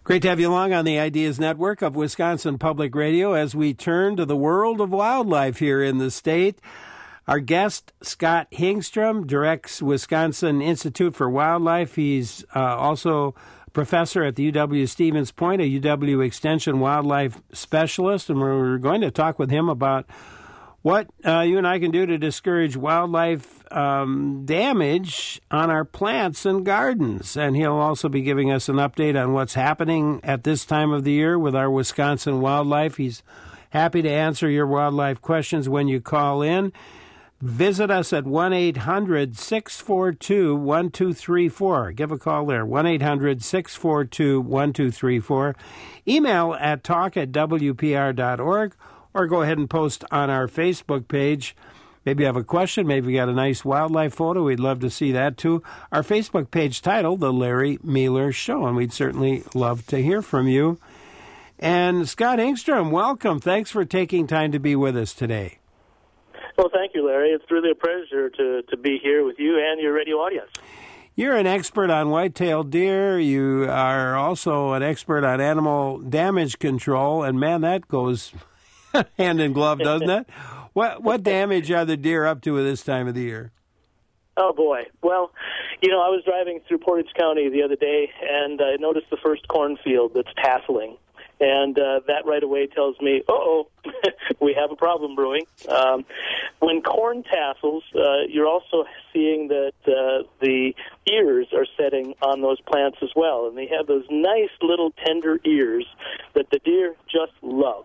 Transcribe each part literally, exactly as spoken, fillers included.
Great to have you along on the Ideas Network of Wisconsin Public Radio as we turn to the world of wildlife here in the state. Our guest, Scott Hingstrom, directs Wisconsin Institute for Wildlife. He's uh, also professor at the U W Stevens Point, a U W Extension wildlife specialist, and we're going to talk with him about what uh, you and I can do to discourage wildlife um, damage on our plants and gardens. And he'll also be giving us an update on what's happening at this time of the year with our Wisconsin wildlife. He's happy to answer your wildlife questions when you call in. Visit us at one eight hundred six four two one two three four. Give a call there, one eight hundred six four two one two three four. Email at talk at w p r dot org. Or go ahead and post on our Facebook page. Maybe you have a question. Maybe you got a nice wildlife photo. We'd love to see that, too. Our Facebook page titled The Larry Mueller Show, and we'd certainly love to hear from you. And Scott Hingstrom, welcome. Thanks for taking time to be with us today. Well, thank you, Larry. It's really a pleasure to, to be here with you and your radio audience. You're an expert on white-tailed deer. You are also an expert on animal damage control, and, man, that goes hand in glove, doesn't it? What what damage are the deer up to at this time of the year? Oh, boy. Well, you know, I was driving through Portage County the other day, and I noticed the first cornfield that's tasseling. And uh, that right away tells me, uh-oh, we have a problem brewing. Um, when corn tassels, uh, you're also seeing that uh, the ears are setting on those plants as well. And they have those nice little tender ears that the deer just love.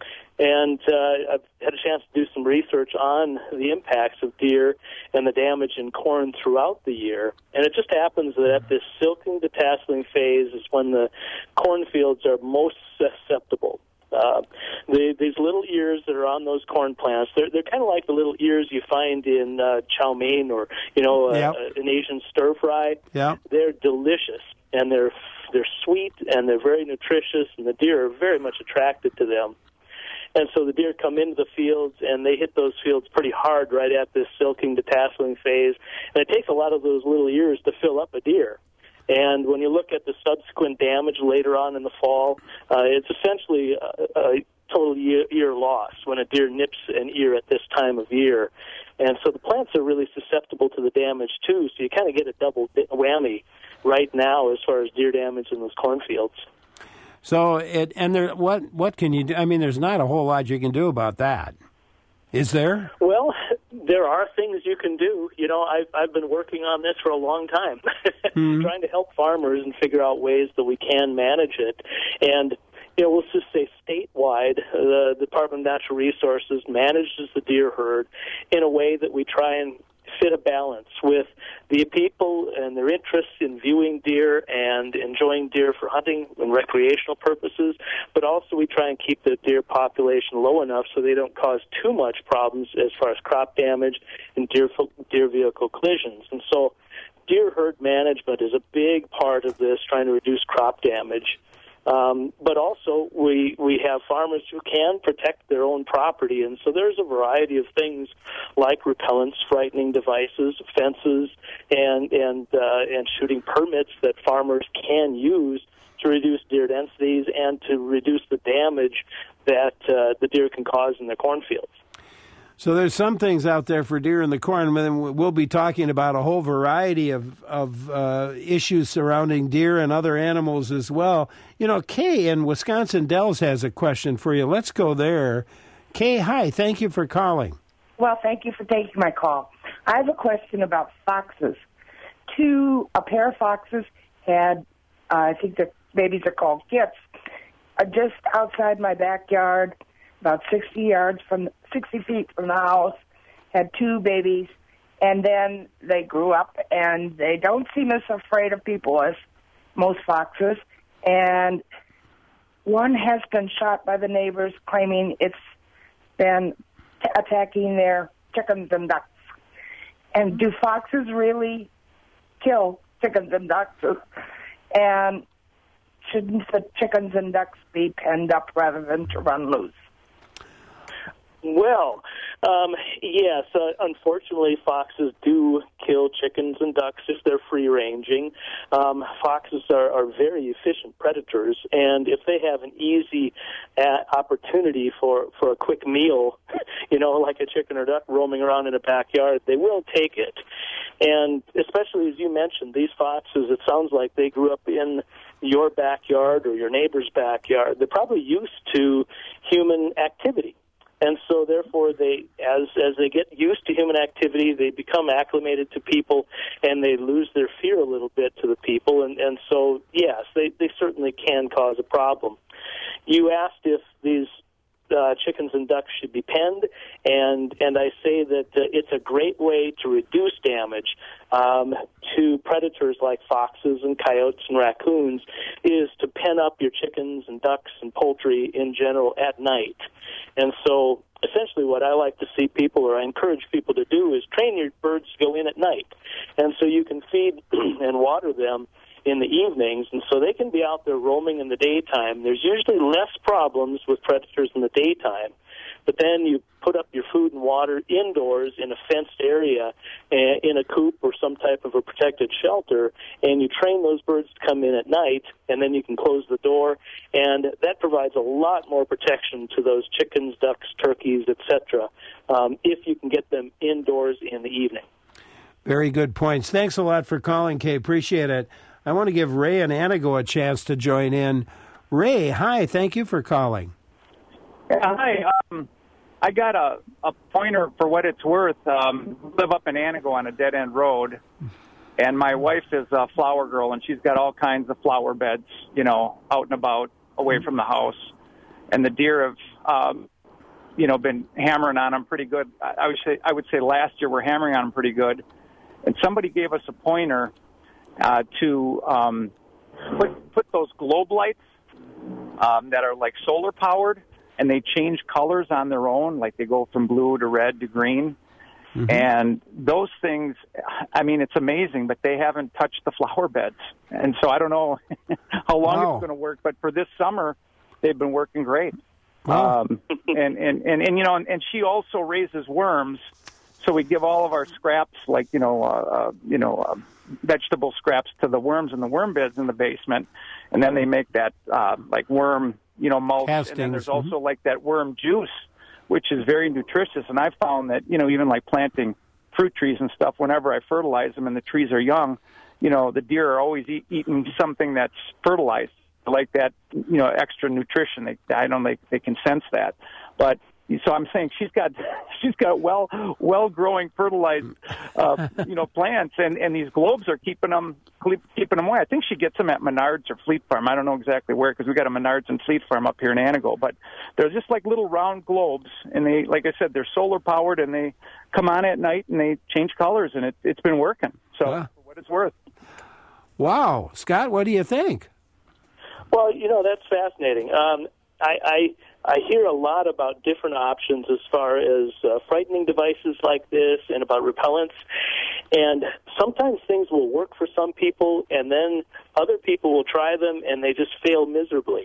And uh, I've had a chance to do some research on the impacts of deer and the damage in corn throughout the year. And it just happens that at this silking to tasseling phase is when the cornfields are most susceptible. Uh, the, these little ears that are on those corn plants, they're, they're kind of like the little ears you find in uh, chow mein or, you know, uh, yep. an Asian stir fry. Yep. They're delicious, and they're they're sweet, and they're very nutritious, and the deer are very much attracted to them. And so the deer come into the fields, and they hit those fields pretty hard right at this silking to tasseling phase. And it takes a lot of those little ears to fill up a deer. And when you look at the subsequent damage later on in the fall, uh, it's essentially a, a total ear, ear loss when a deer nips an ear at this time of year. And so the plants are really susceptible to the damage, too, so you kind of get a double whammy right now as far as deer damage in those cornfields. So, it and there, what what can you do? I mean, there's not a whole lot you can do about that, is there? Well, there are things you can do. You know, I've I've been working on this for a long time, mm-hmm. trying to help farmers and figure out ways that we can manage it. And you know, let's just say statewide, the Department of Natural Resources manages the deer herd in a way that we try and fit a balance with the people and their interests in viewing deer and enjoying deer for hunting and recreational purposes, but also we try and keep the deer population low enough so they don't cause too much problems as far as crop damage and deer deer vehicle collisions. And so deer herd management is a big part of this, trying to reduce crop damage. Um, but also, we we have farmers who can protect their own property, and so there's a variety of things like repellents, frightening devices, fences, and and uh, and shooting permits that farmers can use to reduce deer densities and to reduce the damage that uh, the deer can cause in their cornfields. So there's some things out there for deer in the corn, and we'll be talking about a whole variety of, of uh, issues surrounding deer and other animals as well. You know, Kay in Wisconsin Dells has a question for you. Let's go there. Kay, hi. Thank you for calling. Well, thank you for taking my call. I have a question about foxes. Two, a pair of foxes had, uh, I think the babies are called kits, uh, just outside my backyard, about sixty yards from, sixty feet from the house, had two babies, and then they grew up, and they don't seem as afraid of people as most foxes, and one has been shot by the neighbors, claiming it's been t- attacking their chickens and ducks. And do foxes really kill chickens and ducks? And shouldn't the chickens and ducks be penned up rather than to run loose? Well, Um, yes, uh, unfortunately, foxes do kill chickens and ducks if they're free-ranging. Um, foxes are, are very efficient predators, and if they have an easy uh, opportunity for, for a quick meal, you know, like a chicken or duck roaming around in a backyard, they will take it. And especially, as you mentioned, these foxes, it sounds like they grew up in your backyard or your neighbor's backyard. They're probably used to human activity. And so, therefore, they, as as they get used to human activity, they become acclimated to people, and they lose their fear a little bit to the people. And, and so, yes, they, they certainly can cause a problem. You asked if these uh, chickens and ducks should be penned, and and I say that uh, it's a great way to reduce damage um, to predators like foxes and coyotes and raccoons, is to pen up your chickens and ducks and poultry in general at night. And so, essentially, what I like to see people, or I encourage people to do, is train your birds to go in at night. And so you can feed and water them in the evenings, and so they can be out there roaming in the daytime. There's usually less problems with predators in the daytime. But then you put up your food and water indoors in a fenced area, in a coop or some type of a protected shelter, and you train those birds to come in at night, and then you can close the door, and that provides a lot more protection to those chickens, ducks, turkeys, et cetera, um, if you can get them indoors in the evening. Very good points. Thanks a lot for calling, Kay. Appreciate it. I want to give Ray and Antigo a chance to join in. Ray, hi. Thank you for calling. Yeah, hi. Um, I got a, a pointer for what it's worth. Um, live up in Antigo on a dead-end road, and my wife is a flower girl, and she's got all kinds of flower beds, you know, out and about, away from the house. And the deer have, um, you know, been hammering on them pretty good. I, I would say, I would say last year we're hammering on them pretty good. And somebody gave us a pointer uh, to um, put put those globe lights um, that are like solar powered, and they change colors on their own, like they go from blue to red to green. Mm-hmm. And those things, I mean, it's amazing, but they haven't touched the flower beds. And so I don't know how long wow. it's going to work, but for this summer, they've been working great. Wow. Um, and, and, and, and, you know, and, and she also raises worms. So we give all of our scraps, like, you know, uh, uh, you know, uh, vegetable scraps to the worms in the worm beds in the basement. And then they make that, uh, like, worm, you know, mulch. Castings. And then there's mm-hmm. also, like, that worm juice, which is very nutritious. And I've found that, you know, even like planting fruit trees and stuff, whenever I fertilize them and the trees are young, you know, the deer are always eat, eating something that's fertilized, like that, you know, extra nutrition. They, I don't think they can sense that. But so I'm saying she's got she's got well well growing fertilized uh, you know plants, and, and these globes are keeping them keeping them away. I think she gets them at Menards or Fleet Farm. I don't know exactly where, because we got a Menards and Fleet Farm up here in Antigo. But they're just like little round globes, and they, like I said, they're solar powered, and they come on at night and they change colors, and it, it's been working. So yeah. For what it's worth. Wow, Scott, what do you think? Well, you know, that's fascinating. Um, I, I I hear a lot about different options as far as uh, frightening devices like this and about repellents. And sometimes things will work for some people, and then other people will try them, and they just fail miserably.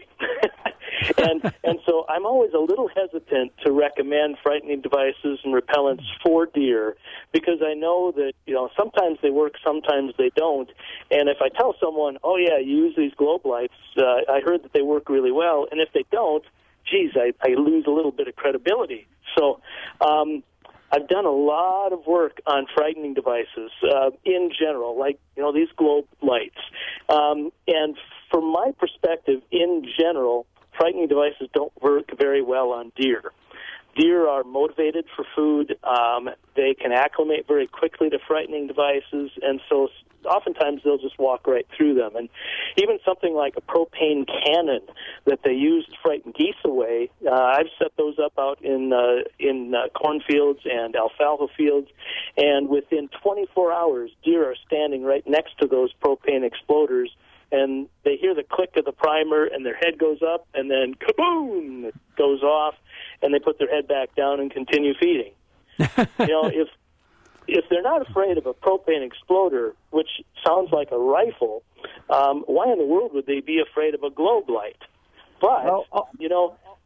and and so I'm always a little hesitant to recommend frightening devices and repellents for deer, because I know that, you know, sometimes they work, sometimes they don't. And if I tell someone, oh, yeah, you use these globe lights, uh, I heard that they work really well, and if they don't, geez, I, I lose a little bit of credibility. So um, I've done a lot of work on frightening devices uh, in general, like, you know, these globe lights. Um, and from my perspective, in general, frightening devices don't work very well on deer. Deer are motivated for food. Um, they can acclimate very quickly to frightening devices, and so oftentimes they'll just walk right through them. And even something like a propane cannon that they use to frighten geese away, uh, I've set those up out in uh, in uh, cornfields and alfalfa fields, and within twenty-four hours, deer are standing right next to those propane exploders, and they hear the click of the primer, and their head goes up, and then kaboom, it goes off, and they put their head back down and continue feeding. You know, if if they're not afraid of a propane exploder, which sounds like a rifle, um, why in the world would they be afraid of a globe light? But, well, uh, you know,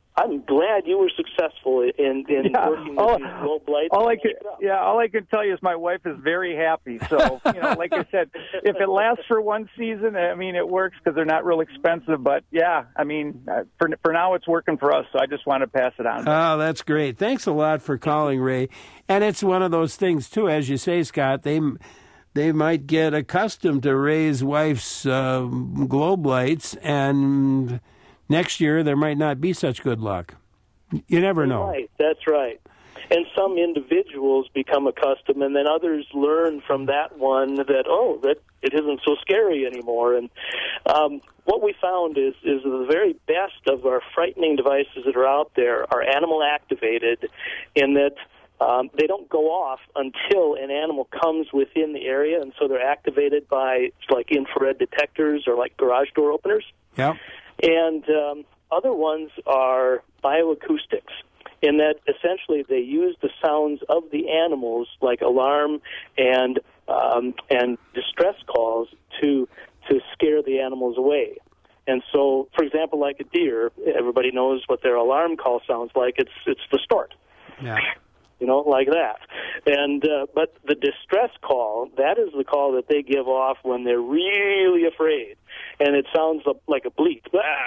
I'm glad you were successful in, in yeah. working with all, these low blights. All I can, yeah, all I can tell you is my wife is very happy. So, you know, like I said, if it lasts for one season, I mean, it works because they're not real expensive. But yeah, I mean, for for now, it's working for us. So I just want to pass it on. Oh, that's great. Thanks a lot for calling, Ray. And it's one of those things too, as you say, Scott. They they might get accustomed to Ray's wife's uh, globe lights, and next year there might not be such good luck. You never know. Right, that's right. And some individuals become accustomed, and then others learn from that one that, oh, that it isn't so scary anymore. And um, what we found is, is the very best of our frightening devices that are out there are animal activated, in that um, they don't go off until an animal comes within the area, and so they're activated by like infrared detectors or like garage door openers. Yeah. And um, other ones are bioacoustics, in that essentially they use the sounds of the animals, like alarm and um, and distress calls, to to scare the animals away. And so, for example, like a deer, everybody knows what their alarm call sounds like. It's it's the snort. Yeah. You know, like that. And uh, but the distress call, that is the call that they give off when they're really afraid, and it sounds like a bleat,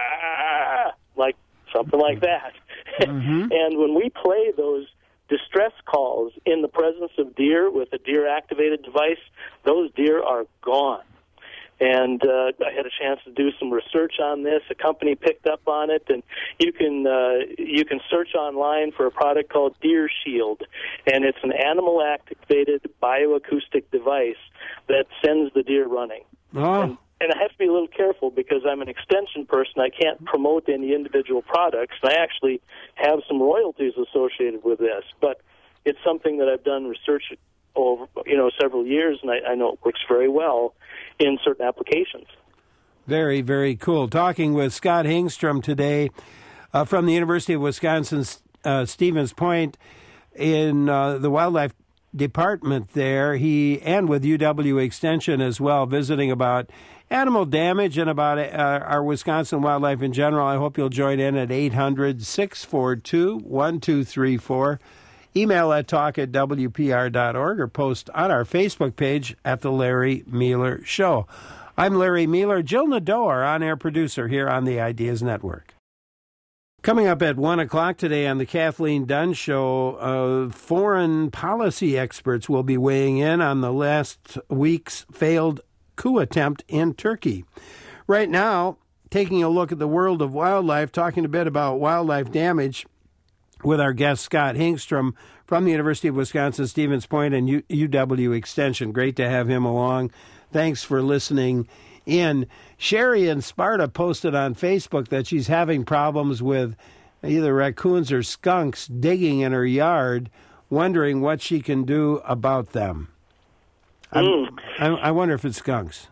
ah! like something like that. Mm-hmm. And when we play those distress calls in the presence of deer with a deer-activated device, those deer are gone. And uh, I had a chance to do some research on this. A company picked up on it, and you can uh, you can search online for a product called Deer Shield, and it's an animal-activated bioacoustic device that sends the deer running. Oh. And, and I have to be a little careful because I'm an extension person. I can't promote any individual products, and I actually have some royalties associated with this. But it's something that I've done research over, you know, several years, and I, I know it works very well in certain applications. Very, very cool. Talking with Scott Hingstrom today uh, from the University of Wisconsin, uh, Stevens Point, in uh, the wildlife department there. He and with U W Extension as well, visiting about animal damage and about uh, our Wisconsin wildlife in general. I hope you'll join in at eight hundred, six four two, one two three four. Email at talk at W P R dot org or post on our Facebook page at The Larry Mueller Show. I'm Larry Mueller. Jill Nadeau, our on-air producer here on the Ideas Network. Coming up at one o'clock today on the Kathleen Dunn Show, uh, foreign policy experts will be weighing in on the last week's failed coup attempt in Turkey. Right now, taking a look at the world of wildlife, talking a bit about wildlife damage with our guest, Scott Hingstrom from the University of Wisconsin, Stevens Point, and U- UW Extension. Great to have him along. Thanks for listening in. Sherry in Sparta posted on Facebook that she's having problems with either raccoons or skunks digging in her yard, wondering what she can do about them. Mm. I, I wonder if it's skunks.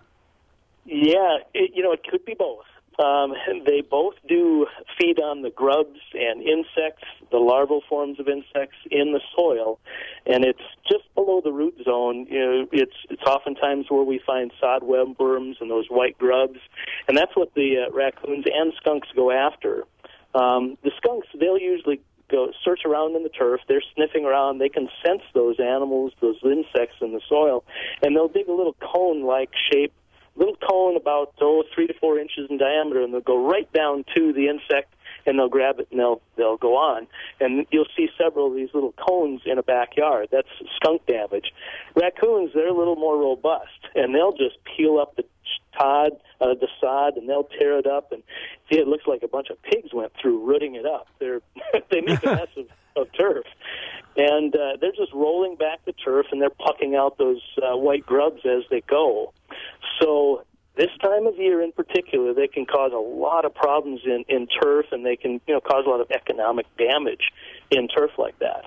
Yeah, it, you know, it could be both. Um, they both do feed on the grubs and insects, the larval forms of insects in the soil, and it's just below the root zone. You know, it's it's oftentimes where we find sodweb worms and those white grubs, and that's what the uh, raccoons and skunks go after. Um, the skunks, they'll usually go search around in the turf. They're sniffing around. They can sense those animals, those insects in the soil, and they'll dig a little cone-like shape, little cone about oh three to four inches in diameter, and they'll go right down to the insect, and they'll grab it and they'll they'll go on. And you'll see several of these little cones in a backyard. That's skunk damage. Raccoons, they're a little more robust, and they'll just peel up the sod, uh, the sod, and they'll tear it up. And see, it looks like a bunch of pigs went through rooting it up. They're they make a mess of, of turf. And uh, they're just rolling back the turf, and they're plucking out those uh, white grubs as they go. So this time of year in particular, they can cause a lot of problems in, in turf, and they can you know cause a lot of economic damage in turf like that.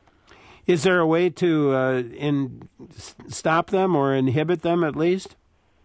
Is there a way to uh, in, stop them or inhibit them at least?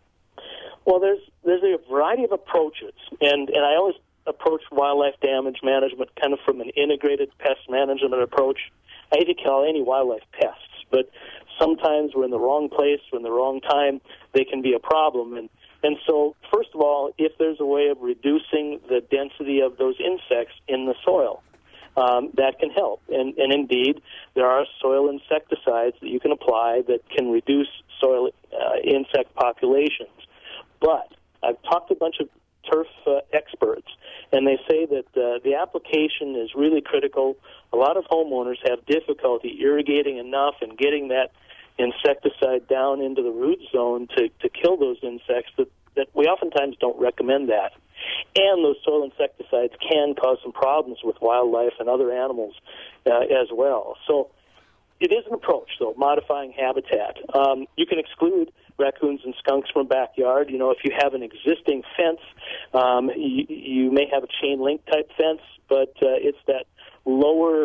Well, there's there's a variety of approaches, and, and I always approach wildlife damage management kind of from an integrated pest management approach. I hate to call any wildlife pests, but sometimes we're in the wrong place, we're in the wrong time, they can be a problem. And And so, first of all, if there's a way of reducing the density of those insects in the soil, um, that can help. And, and indeed, there are soil insecticides that you can apply that can reduce soil uh, insect populations. But I've talked to a bunch of turf uh, experts, and they say that uh, the application is really critical. A lot of homeowners have difficulty irrigating enough and getting that insecticide down into the root zone to, to kill those insects, that, that we oftentimes don't recommend that. And those soil insecticides can cause some problems with wildlife and other animals uh, as well. So it is an approach, though, modifying habitat. Um, you can exclude raccoons and skunks from a backyard. You know, if you have an existing fence, um, you, you may have a chain link type fence, but uh, it's that lower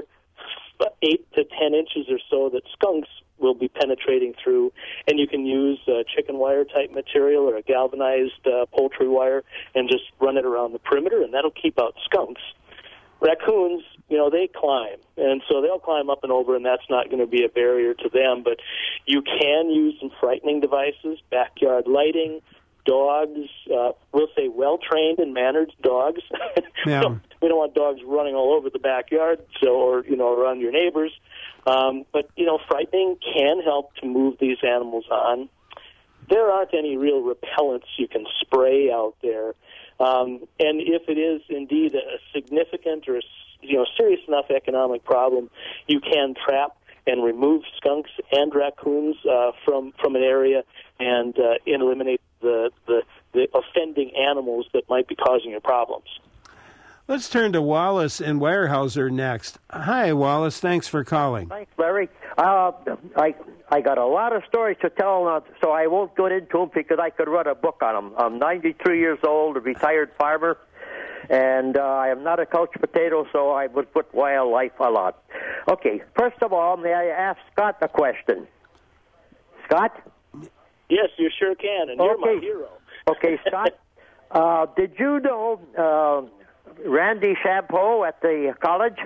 eight to ten inches or so that skunks will be penetrating through, and you can use uh, chicken wire type material or a galvanized uh, poultry wire and just run it around the perimeter, and that'll keep out skunks. Raccoons, you know, they climb, and so they'll climb up and over, and that's not going to be a barrier to them. But you can use some frightening devices, backyard lighting, dogs, uh, we'll say well-trained and mannered dogs. Yeah. So we don't want dogs running all over the backyard, so or, you know, around your neighbors. Um, but, you know, frightening can help to move these animals on. There aren't any real repellents you can spray out there. Um, and if it is indeed a significant or, you know, serious enough economic problem, you can trap and remove skunks and raccoons uh, from from an area and uh, eliminate the, the the offending animals that might be causing you problems. Let's turn to Wallace in Weyerhaeuser next. Hi, Wallace. Thanks for calling. Thanks, Larry. Uh, I I got a lot of stories to tell, uh, so I won't get into them because I could write a book on them. I'm ninety-three years old, a retired farmer, and uh, I am not a couch potato, so I would put wildlife a lot. Okay, first of all, may I ask Scott a question? Scott? Yes, you sure can, and you're okay. my hero. Okay, Scott, uh, did you know uh, Randy Champeau at the college?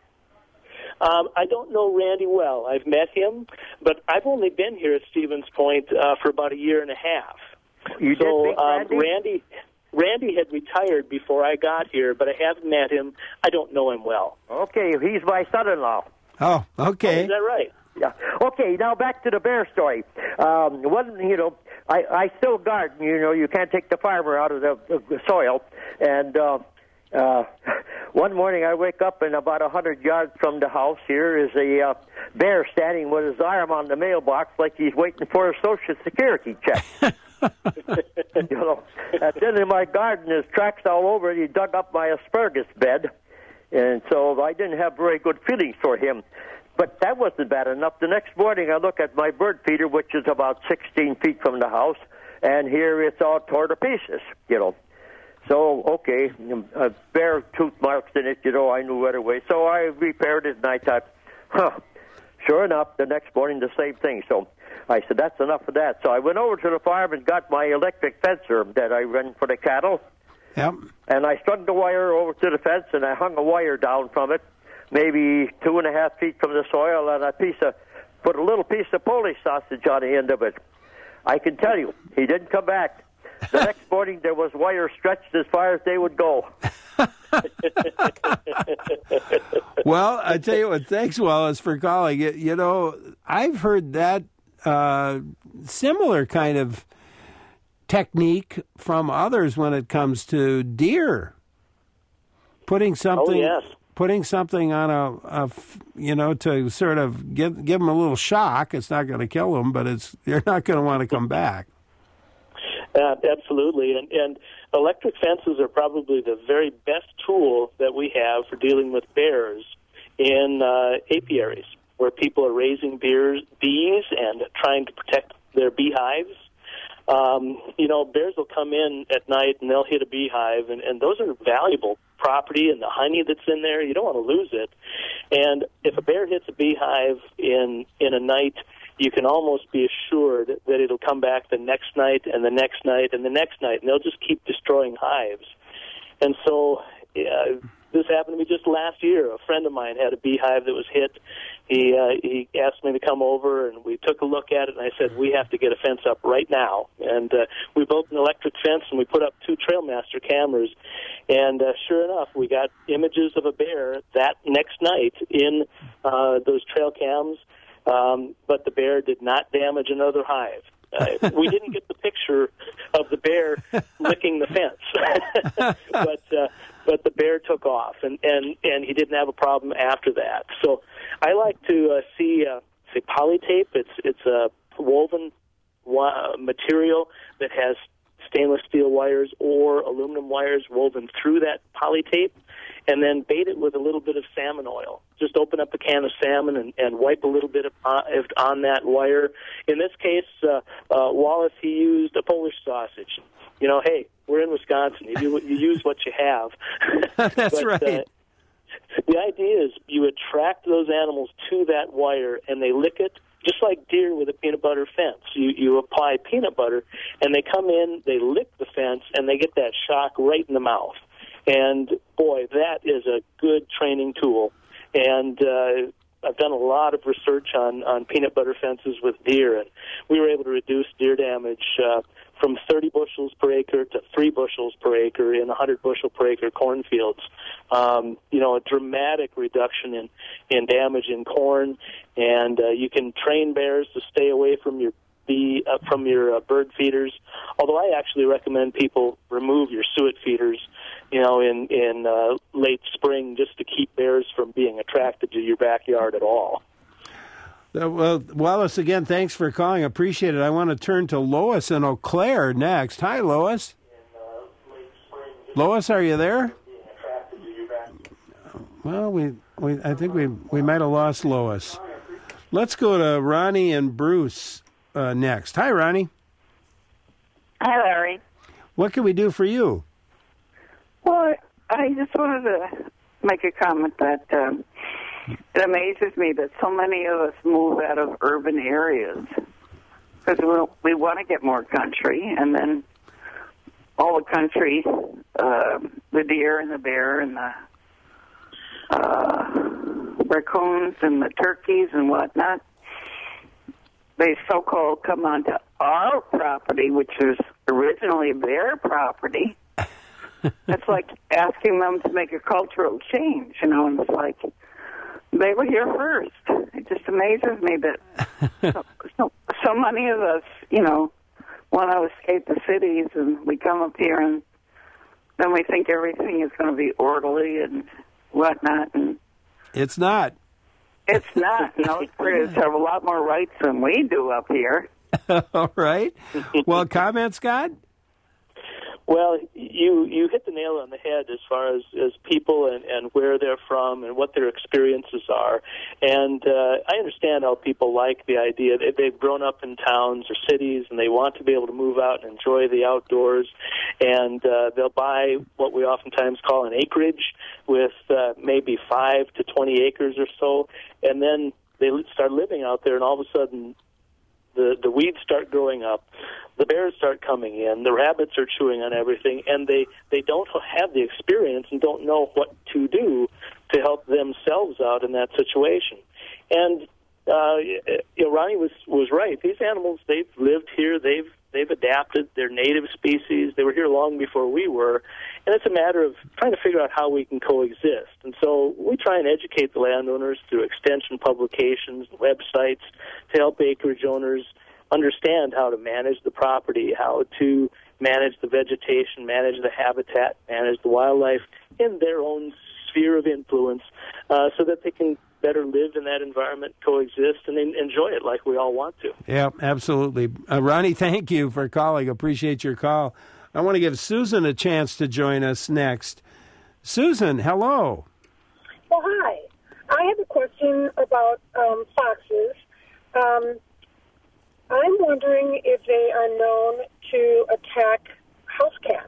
Um, I don't know Randy well. I've met him, but I've only been here at Stevens Point uh, for about a year and a half. You so, did meet um, Randy? Randy? Randy had retired before I got here, but I have met him. I don't know him well. Okay, he's my son-in-law. Oh, okay. Oh, is that right? Yeah. Okay, now back to the bear story. Um, one, you know, I, I still garden. You know, you can't take the farmer out of the, of the soil. And uh, uh, one morning I wake up, and about a hundred yards from the house here is a uh, bear standing with his arm on the mailbox like he's waiting for a Social Security check. You know, and then in my garden, there's tracks all over it. He dug up my asparagus bed, and so I didn't have very good feelings for him. But that wasn't bad enough. The next morning, I look at my bird feeder, which is about sixteen feet from the house, and here it's all torn to pieces, you know. So, okay, uh, bear tooth marks in it, you know, I knew right away. So I repaired it, and I thought, huh, sure enough, the next morning, the same thing. So I said, that's enough of that. So I went over to the farm and got my electric fencer that I run for the cattle. Yep. And I strung the wire over to the fence, and I hung a wire down from it, maybe two and a half feet from the soil, and a piece of, put a little piece of Polish sausage on the end of it. I can tell you, he didn't come back. The next morning, there was wire stretched as far as they would go. Well, I tell you what, thanks, Wallace, for calling. You, you know, I've heard that uh, similar kind of technique from others when it comes to deer. Putting something, oh, yes. putting something on a, a, you know, to sort of give give them a little shock. It's not going to kill them, but it's they're not going to want to come back. Uh, absolutely, and, and electric fences are probably the very best tool that we have for dealing with bears in uh, apiaries, where people are raising beers, bees and trying to protect their beehives. Um, you know, bears will come in at night and they'll hit a beehive, and, and those are valuable property, and the honey that's in there, you don't want to lose it. And if a bear hits a beehive in in a night, you can almost be assured that it'll come back the next night and the next night and the next night, and they'll just keep destroying hives. And so uh, this happened to me just last year. A friend of mine had a beehive that was hit. He uh, he asked me to come over, and we took a look at it, and I said, we have to get a fence up right now. And uh, we built an electric fence, and we put up two Trailmaster cameras. And uh, sure enough, we got images of a bear that next night in uh, those trail cams, um, but the bear did not damage another hive. Uh, we didn't get the picture of the bear licking the fence, but uh, but the bear took off, and, and, and he didn't have a problem after that. So I like to uh, see uh, say polytape. It's it's a woven wa- material that has stainless steel wires or aluminum wires woven through that polytape, and then bait it with a little bit of salmon oil. Just open up a can of salmon and, and wipe a little bit of, uh, on that wire. In this case, uh, uh, Wallace, he used a Polish sausage. You know, hey, we're in Wisconsin. You do you use what you have. That's but, right. Uh, the idea is you attract those animals to that wire, and they lick it, just like deer with a peanut butter fence. You you apply peanut butter, and they come in, they lick the fence, and they get that shock right in the mouth. And, boy, that is a good training tool. And uh, I've done a lot of research on, on peanut butter fences with deer, and we were able to reduce deer damage uh, from thirty bushels per acre to three bushels per acre in one hundred bushel per acre cornfields. Um, you know, a dramatic reduction in, in damage in corn, and uh, you can train bears to stay away from your bee, uh, from your uh, bird feeders, although I actually recommend people remove your suet feeders, you know, in, in uh, late spring, just to keep bears from being attracted to your backyard at all. Uh, well, Wallace, again, thanks for calling. Appreciate it. I want to turn to Lois in Eau Claire next. Hi, Lois. Lois, are you there? Well, we, we I think we we might have lost Lois. Let's go to Ronnie and Bruce uh, next. Hi, Ronnie. Hi, Larry. What can we do for you? Well, I just wanted to make a comment that um, it amazes me that so many of us move out of urban areas because we, we want to get more country, and then all the country, uh, the deer and the bear and the uh, raccoons and the turkeys and whatnot, they so-called come onto our property, which was originally their property. It's like asking them to make a cultural change, you know, and it's like they were here first. It just amazes me that so, so, so many of us, you know, want to escape the cities, and we come up here and then we think everything is going to be orderly and whatnot. And it's not. It's not. You know, British have a lot more rights than we do up here. All right. Well, comment, Scott? Well, you you hit the nail on the head as far as, as people and, and where they're from and what their experiences are. And uh, I understand how people like the idea that they've grown up in towns or cities and they want to be able to move out and enjoy the outdoors. And uh, they'll buy what we oftentimes call an acreage with uh, maybe five to twenty acres or so. And then they start living out there, and all of a sudden the, the weeds start growing up. The bears start coming in, the rabbits are chewing on everything, and they, they don't have the experience and don't know what to do to help themselves out in that situation. And uh, you know, Ronnie was, was right. These animals, they've lived here, they've they've adapted, they're native species, they were here long before we were, and it's a matter of trying to figure out how we can coexist. And so we try and educate the landowners through extension publications, websites, to help acreage owners understand how to manage the property, how to manage the vegetation, manage the habitat, manage the wildlife in their own sphere of influence, uh, so that they can better live in that environment, coexist, and enjoy it like we all want to. Yeah, absolutely. Uh, Ronnie, thank you for calling. Appreciate your call. I want to give Susan a chance to join us next. Susan, hello. Well, hi. I have a question about um, foxes. Um, I'm wondering if they are known to attack house cats.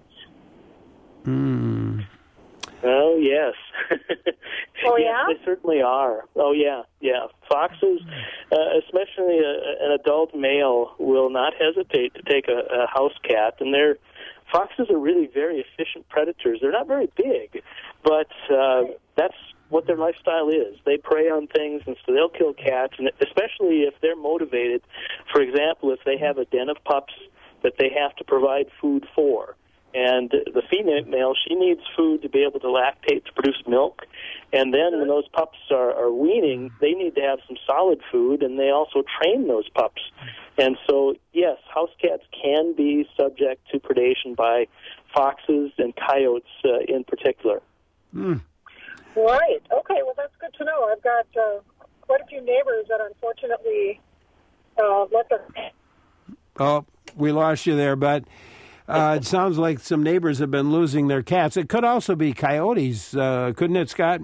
Hmm. Oh, yes. Oh, yes, yeah? they certainly are. Oh, yeah, yeah. Foxes, uh, especially a, an adult male, will not hesitate to take a, a house cat, and they're foxes are really very efficient predators. They're not very big, but uh, that's what their lifestyle is. They prey on things, and so they'll kill cats, and especially if they're motivated. For example, if they have a den of pups that they have to provide food for, and the female, she needs food to be able to lactate to produce milk, and then when those pups are, are weaning, they need to have some solid food, and they also train those pups. And so, yes, house cats can be subject to predation by foxes and coyotes uh, in particular. Mm. Right. Okay, well, that's good to know. I've got uh, quite a few neighbors that unfortunately uh, let their... Oh, we lost you there, but uh, it sounds like some neighbors have been losing their cats. It could also be coyotes, uh, couldn't it, Scott?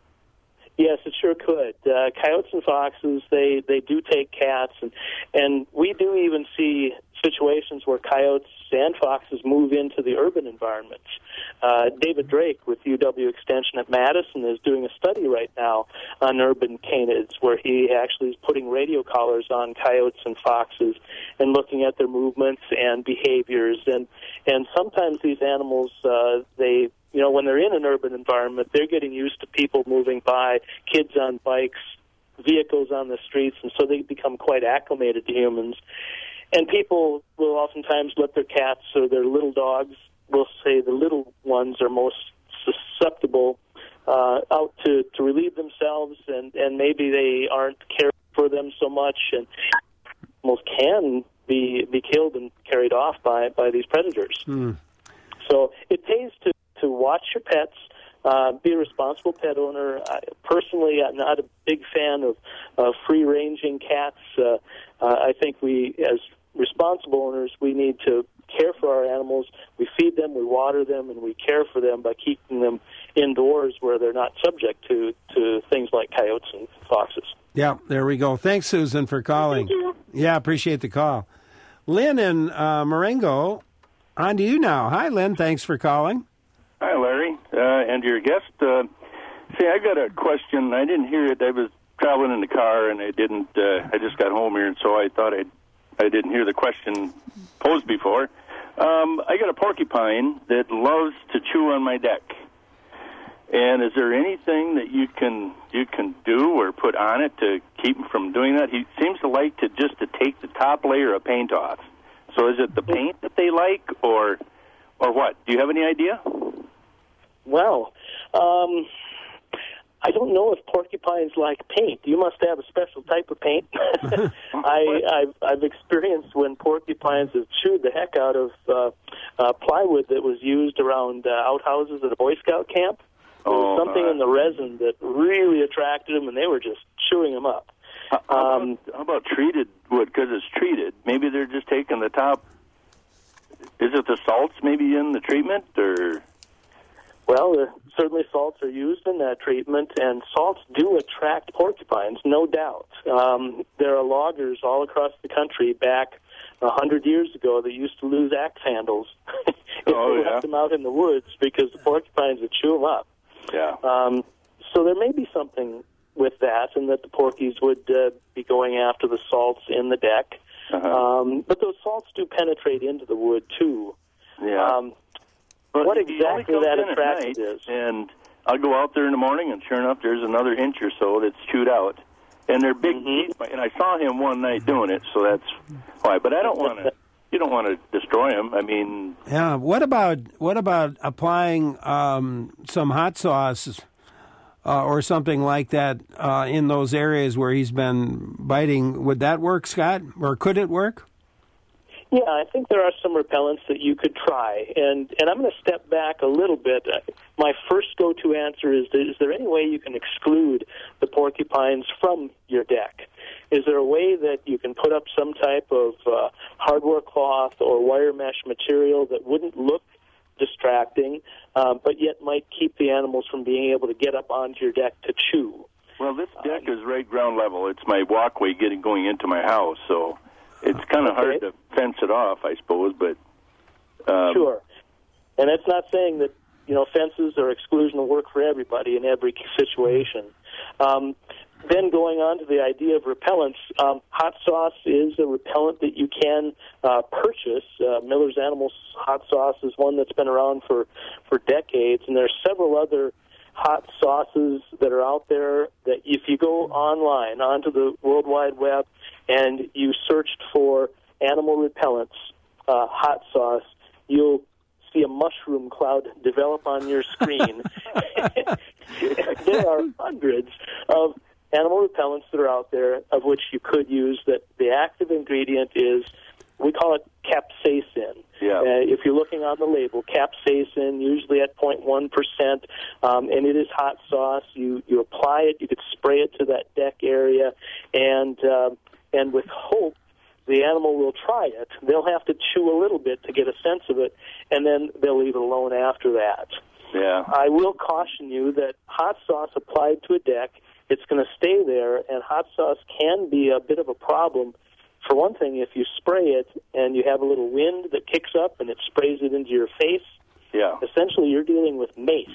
Yes, it sure could. Uh, coyotes and foxes, they, they do take cats, and, and we do even see situations where coyotes and foxes move into the urban environment. Uh, David Drake with U W Extension at Madison is doing a study right now on urban canids, where he actually is putting radio collars on coyotes and foxes and looking at their movements and behaviors. And, and sometimes these animals, uh, they... You know, when they're in an urban environment, they're getting used to people moving by, kids on bikes, vehicles on the streets, and so they become quite acclimated to humans. And people will oftentimes let their cats or their little dogs, we'll say the little ones are most susceptible, uh, out to, to relieve themselves, and, and maybe they aren't caring for them so much, and animals can be, be killed and carried off by, by these predators. Mm. So it pays to to watch your pets, uh, be a responsible pet owner. I, personally, I'm not a big fan of uh, free-ranging cats. Uh, uh, I think we, as responsible owners, we need to care for our animals. We feed them, we water them, and we care for them by keeping them indoors where they're not subject to, to things like coyotes and foxes. Yeah, there we go. Thanks, Susan, for calling. Thank you. Yeah, appreciate the call. Lynn in uh, Marengo, on to you now. Hi, Lynn. Thanks for calling. Hi, Larry, uh, and your guest. Uh, see, I got a question. I didn't hear it. I was traveling in the car, and I didn't. Uh, I just got home here, and so I thought I I didn't hear the question posed before. Um, I got a porcupine that loves to chew on my deck. And is there anything that you can you can do or put on it to keep him from doing that? He seems to like to just to take the top layer of paint off. So is it the paint that they like, or or what? Do you have any idea? Well, um, I don't know if porcupines like paint. You must have a special type of paint. I, I've, I've experienced when porcupines have chewed the heck out of uh, uh, plywood that was used around uh, outhouses at a Boy Scout camp. There was Oh, something uh, in the resin that really attracted them, and they were just chewing them up. How, how, Um, about, how about treated wood? Because it's treated. Maybe they're just taking the top. Is it the salts maybe in the treatment, or? Well, uh, certainly salts are used in that treatment, and salts do attract porcupines, no doubt. Um, there are loggers all across the country back a hundred years ago that used to lose axe handles if Oh, they yeah. left them out in the woods because the porcupines would chew them up. Yeah. Um, so there may be something with that, and that the porkies would uh, be going after the salts in the deck. Uh-huh. Um, but those salts do penetrate into the wood, too. Yeah. Um, But what he only exactly comes that in at attractant night, is. And I'll go out there in the morning, and sure enough, there's another inch or so that's chewed out. And they're big Mhm. teeth, and I saw him one night doing it, so that's why. But I don't want to. You don't want to destroy him. I mean, Yeah. What about what about applying um, some hot sauce uh, or something like that uh, in those areas where he's been biting? Would that work, Scott? Or could it work? Yeah, I think there are some repellents that you could try, and and I'm going to step back a little bit. My first go-to answer is: is there any way you can exclude the porcupines from your deck? Is there a way that you can put up some type of uh, hardware cloth or wire mesh material that wouldn't look distracting, uh, but yet might keep the animals from being able to get up onto your deck to chew? well, this deck is right ground level. It's my walkway getting going into my house, so it's kind of Okay. hard to fence it off, I suppose. But um, Sure. And that's not saying that, you know, fences or exclusion will work for everybody in every situation. Um, then going on to the idea of repellents, um, hot sauce is a repellent that you can uh, purchase. Uh, Miller's Animal Hot Sauce is one that's been around for, for decades, and there are several other hot sauces that are out there that if you go online, onto the World Wide Web, and you searched for animal repellents, uh, hot sauce, you'll see a mushroom cloud develop on your screen. There are hundreds of animal repellents that are out there of which you could use that the active ingredient is, we call it capsaicin. Yeah. Uh, if you're looking on the label, capsaicin, usually at zero point one percent, um, and it is hot sauce. You you apply it, you could spray it to that deck area, and uh, and with hope, the animal will try it. They'll have to chew a little bit to get a sense of it, and then they'll leave it alone after that. Yeah. I will caution you that hot sauce applied to a deck, it's going to stay there, and hot sauce can be a bit of a problem. For one thing, if you spray it and you have a little wind that kicks up and it sprays it into your face, yeah. essentially you're dealing with mace.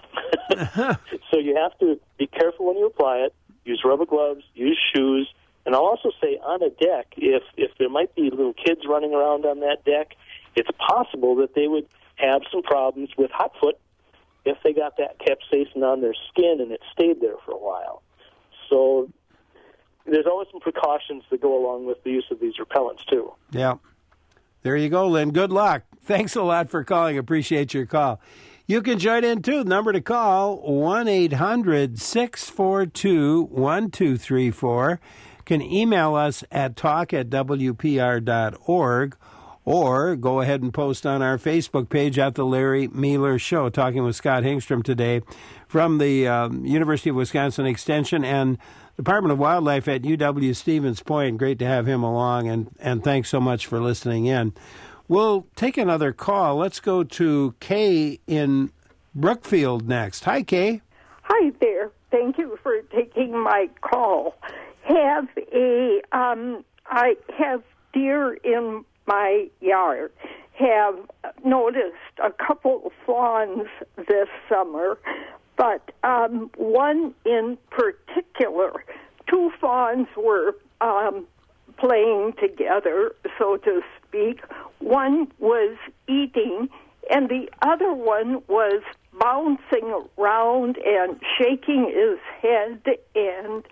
So you have to be careful when you apply it, use rubber gloves, use shoes, and I'll also say on a deck, if, if there might be little kids running around on that deck, it's possible that they would have some problems with hot foot if they got that capsaicin on their skin and it stayed there for a while. So there's always some precautions that go along with the use of these repellents, too. Yeah. There you go, Lynn. Good luck. Thanks a lot for calling. Appreciate your call. You can join in, too. The number to call, one eight hundred six four two one two three four. Can email us at talk at w p r dot org, or go ahead and post on our Facebook page at The Larry Mueller Show. Talking with Scott Hingstrom today from the um, University of Wisconsin Extension and Department of Wildlife at U W-Stevens Point. Great to have him along, and, and thanks so much for listening in. We'll take another call. Let's go to Kay in Brookfield next. Hi, Kay. Hi there. Thank you for taking my call. Have a um, I have deer in my yard. Have noticed a couple of fawns this summer, but um, one in particular, two fawns were um, playing together, so to speak. One was eating, and the other one was bouncing around and shaking his head and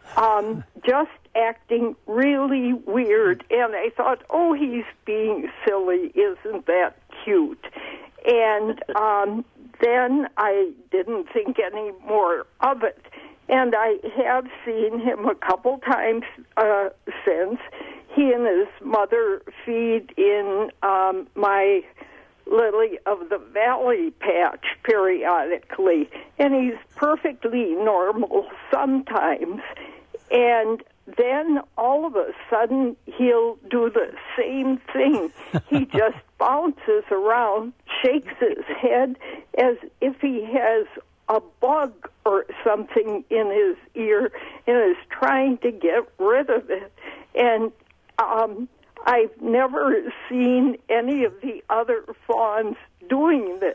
um, just acting really weird. And I thought, oh, he's being silly. Isn't that cute? And um, then I didn't think any more of it. And I have seen him a couple times uh, since. He and his mother feed in um, my lily of the valley patch periodically, and he's perfectly normal sometimes. And then all of a sudden he'll do the same thing. He just bounces around, shakes his head as if he has a bug or something in his ear and is trying to get rid of it. And um I've never seen any of the other fawns doing this.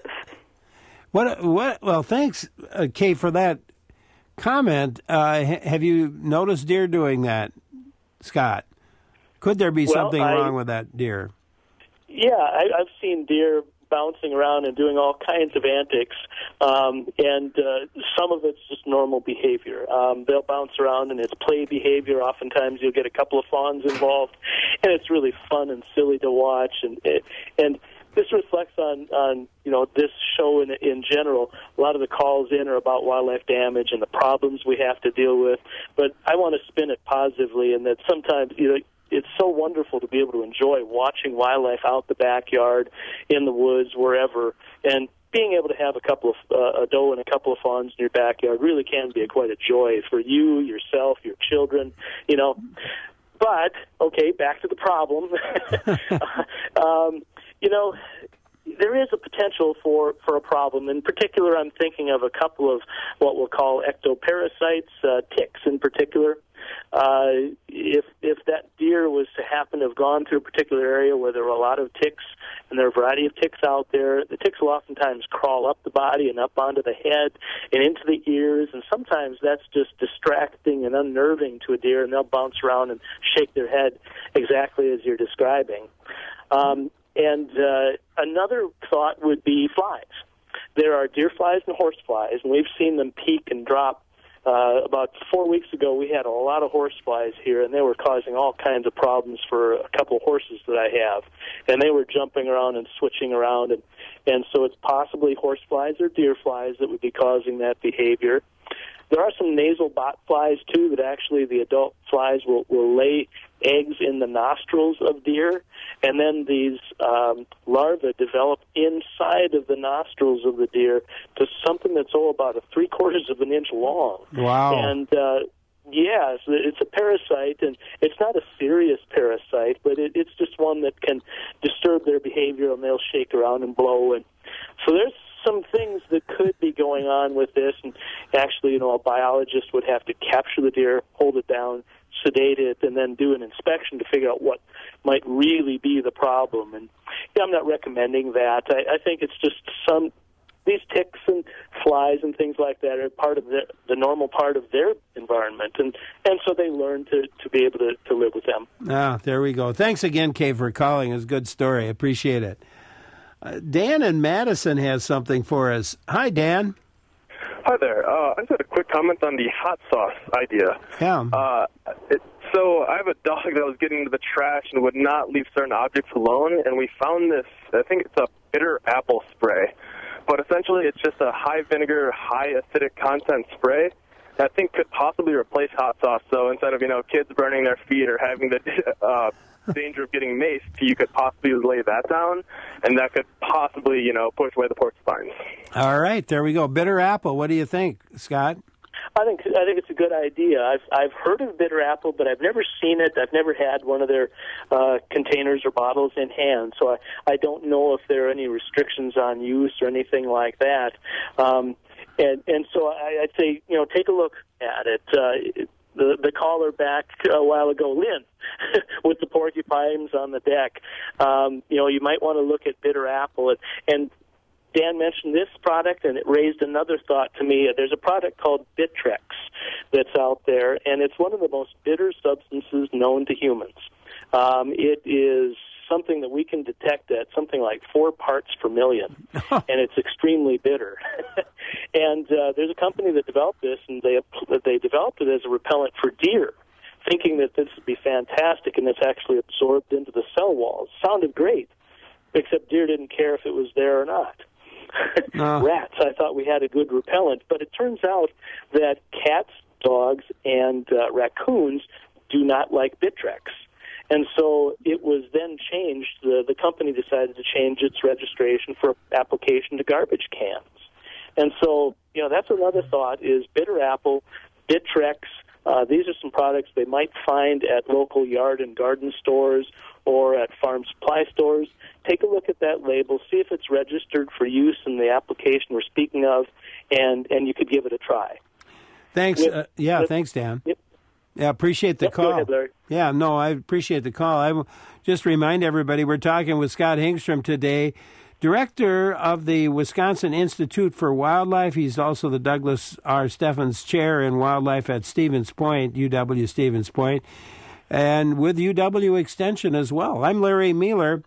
What? What? Well, thanks, uh, Kay, for that comment. Uh, ha- have you noticed deer doing that, Scott? Could there be well, something I, wrong with that deer? Yeah, I, I've seen deer bouncing around and doing all kinds of antics, um, and uh, some of it's just normal behavior. Um, they'll bounce around, and it's play behavior. Oftentimes you'll get a couple of fawns involved, and it's really fun and silly to watch. And and this reflects on, on you know, this show in, in general. A lot of the calls in are about wildlife damage and the problems we have to deal with, but I want to spin it positively, and that sometimes, you know, it's so wonderful to be able to enjoy watching wildlife out the backyard, in the woods, wherever, and being able to have a couple of uh, a doe and a couple of fawns in your backyard really can be a, quite a joy for you, yourself, your children, you know. But okay, back to the problem. um, you know, there is a potential for, for a problem. In particular, I'm thinking of a couple of what we'll call ectoparasites, uh, ticks in particular. Uh, if if that deer was to happen to have gone through a particular area where there were a lot of ticks, and there are a variety of ticks out there, the ticks will oftentimes crawl up the body and up onto the head and into the ears, and sometimes that's just distracting and unnerving to a deer, and they'll bounce around and shake their head exactly as you're describing. Um, and uh, another thought would be flies. there are deer flies and horse flies, and we've seen them peak and drop. Uh, about four weeks ago, we had a lot of horse flies here, and they were causing all kinds of problems for a couple of horses that I have. And they were jumping around and switching around, and, and so it's possibly horse flies or deer flies that would be causing that behavior. There are some nasal bot flies, too, that actually the adult flies will, will lay eggs in the nostrils of deer, and then these um, larvae develop inside of the nostrils of the deer to something that's, oh, about a three-quarters of an inch long. Wow. And, uh, yeah, it's, it's a parasite, and it's not a serious parasite, but it, it's just one that can disturb their behavior, and they'll shake around and blow. And so there's some things that could be going on with this, and actually, you know, a biologist would have to capture the deer, hold it down, sedate it, and then do an inspection to figure out what might really be the problem. And yeah, I'm not recommending that. I, I think it's just some these ticks and flies and things like that are part of the, the normal part of their environment, and, and so they learn to, to be able to, to live with them. Ah, there we go. Thanks again, Kay, for calling. It was a good story. I appreciate it. Uh, Dan in Madison has something for us. Hi, Dan. Hi there. Uh, I just had a quick comment on the hot sauce idea. Yeah. Uh, it, so I have a dog that was getting into the trash and would not leave certain objects alone, and we found this, I think it's a bitter apple spray. But essentially it's just a high vinegar, high acidic content spray that I think could possibly replace hot sauce. So instead of, you know, kids burning their feet or having the uh, danger of getting maced, you could possibly lay that down, and that could possibly, you know, push away the porcupines. All right, there we go. Bitter apple. What do you think, Scott? I think I think it's a good idea. I've I've heard of bitter apple, but I've never seen it. I've never had one of their uh, containers or bottles in hand, so I, I don't know if there are any restrictions on use or anything like that. Um, and and so I, I'd say, you know, take a look at it. Uh, The, the caller back a while ago, Lynn, with the porcupines on the deck, um, you know, you might want to look at bitter apple. And, and Dan mentioned this product, and it raised another thought to me. There's a product called Bitrex that's out there, and it's one of the most bitter substances known to humans. Um, it is something that we can detect at something like four parts per million, and it's extremely bitter. And uh, there's a company that developed this, and they they developed it as a repellent for deer, thinking that this would be fantastic, and it's actually absorbed into the cell walls. Sounded great, except deer didn't care if it was there or not. No. Rats, I thought we had a good repellent, but it turns out that cats, dogs, and uh, raccoons do not like Bitrex. And so it was then changed. The, the company decided to change its registration for application to garbage cans. And so, you know, that's another thought is bitter apple, Bitrex. Uh, these are some products they might find at local yard and garden stores or at farm supply stores. Take a look at that label, see if it's registered for use in the application we're speaking of, and, and you could give it a try. Thanks. With, uh, yeah, with, thanks, Dan. Yep. Yeah, appreciate the yep, call. Go ahead, Larry. Yeah, no, I appreciate the call. I will just remind everybody we're talking with Scott Hingstrom today, director of the Wisconsin Institute for Wildlife. He's also the Douglas R. Steffens Chair in Wildlife at Stevens Point, U W Stevens Point, and with U W Extension as well. I'm Larry Mueller,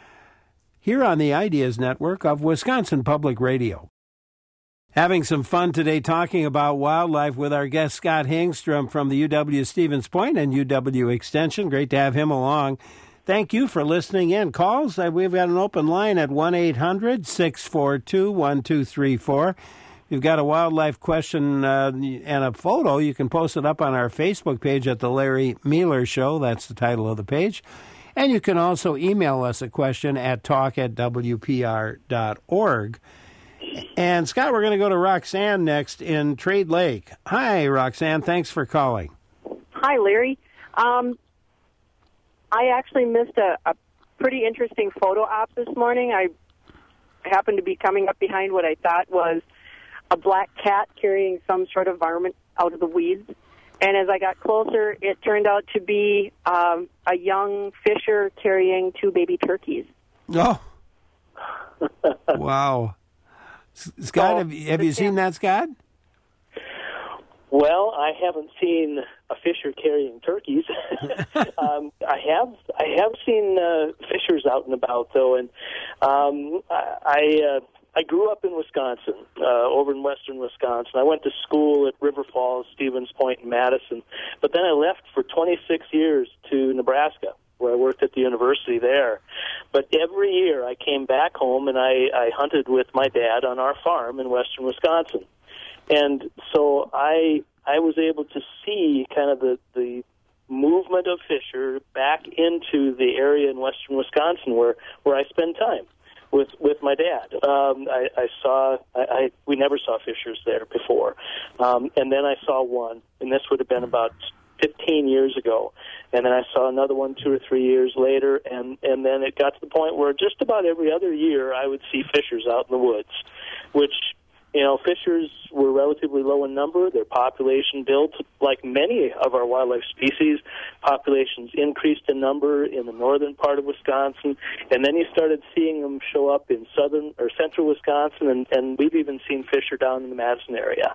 here on the Ideas Network of Wisconsin Public Radio. Having some fun today talking about wildlife with our guest Scott Hingstrom from the U W Stevens Point and U W Extension. Great to have him along. Thank you for listening in. Calls, we've got an open line at one eight hundred six four two one two three four. If you've got a wildlife question uh, and a photo, you can post it up on our Facebook page at The Larry Mueller Show. That's the title of the page. And you can also email us a question at talk at w p r dot org. And, Scott, we're going to go to Roxanne next in Trade Lake. Hi, Roxanne. Thanks for calling. Hi, Larry. Um, I actually missed a, a pretty interesting photo op this morning. I happened to be coming up behind what I thought was a black cat carrying some sort of varmint out of the weeds. And as I got closer, it turned out to be um, a young fisher carrying two baby turkeys. Oh. Wow. Scott, have, have you seen that, Scott? Well, I haven't seen a fisher carrying turkeys. um, I have I have seen uh, fishers out and about, though, and um, I, I uh, I grew up in Wisconsin, uh, over in western Wisconsin. I went to school at River Falls, Stevens Point, and Madison. But then I left for twenty-six years to Nebraska, where I worked at the university there. But every year I came back home and I, I hunted with my dad on our farm in western Wisconsin. And so I I was able to see kind of the, the movement of Fisher back into the area in western Wisconsin where, where I spend time with with my dad. Um, I, I saw, I, I we never saw Fishers there before. Um, and then I saw one, and this would have been about fifteen years ago. And then I saw another one two or three years later, and, and then it got to the point where just about every other year I would see Fishers out in the woods, which, you know, Fishers were relatively low in number. Their population built, like many of our wildlife species, populations increased in number in the northern part of Wisconsin, and then you started seeing them show up in southern or central Wisconsin, and, and we've even seen Fisher down in the Madison area.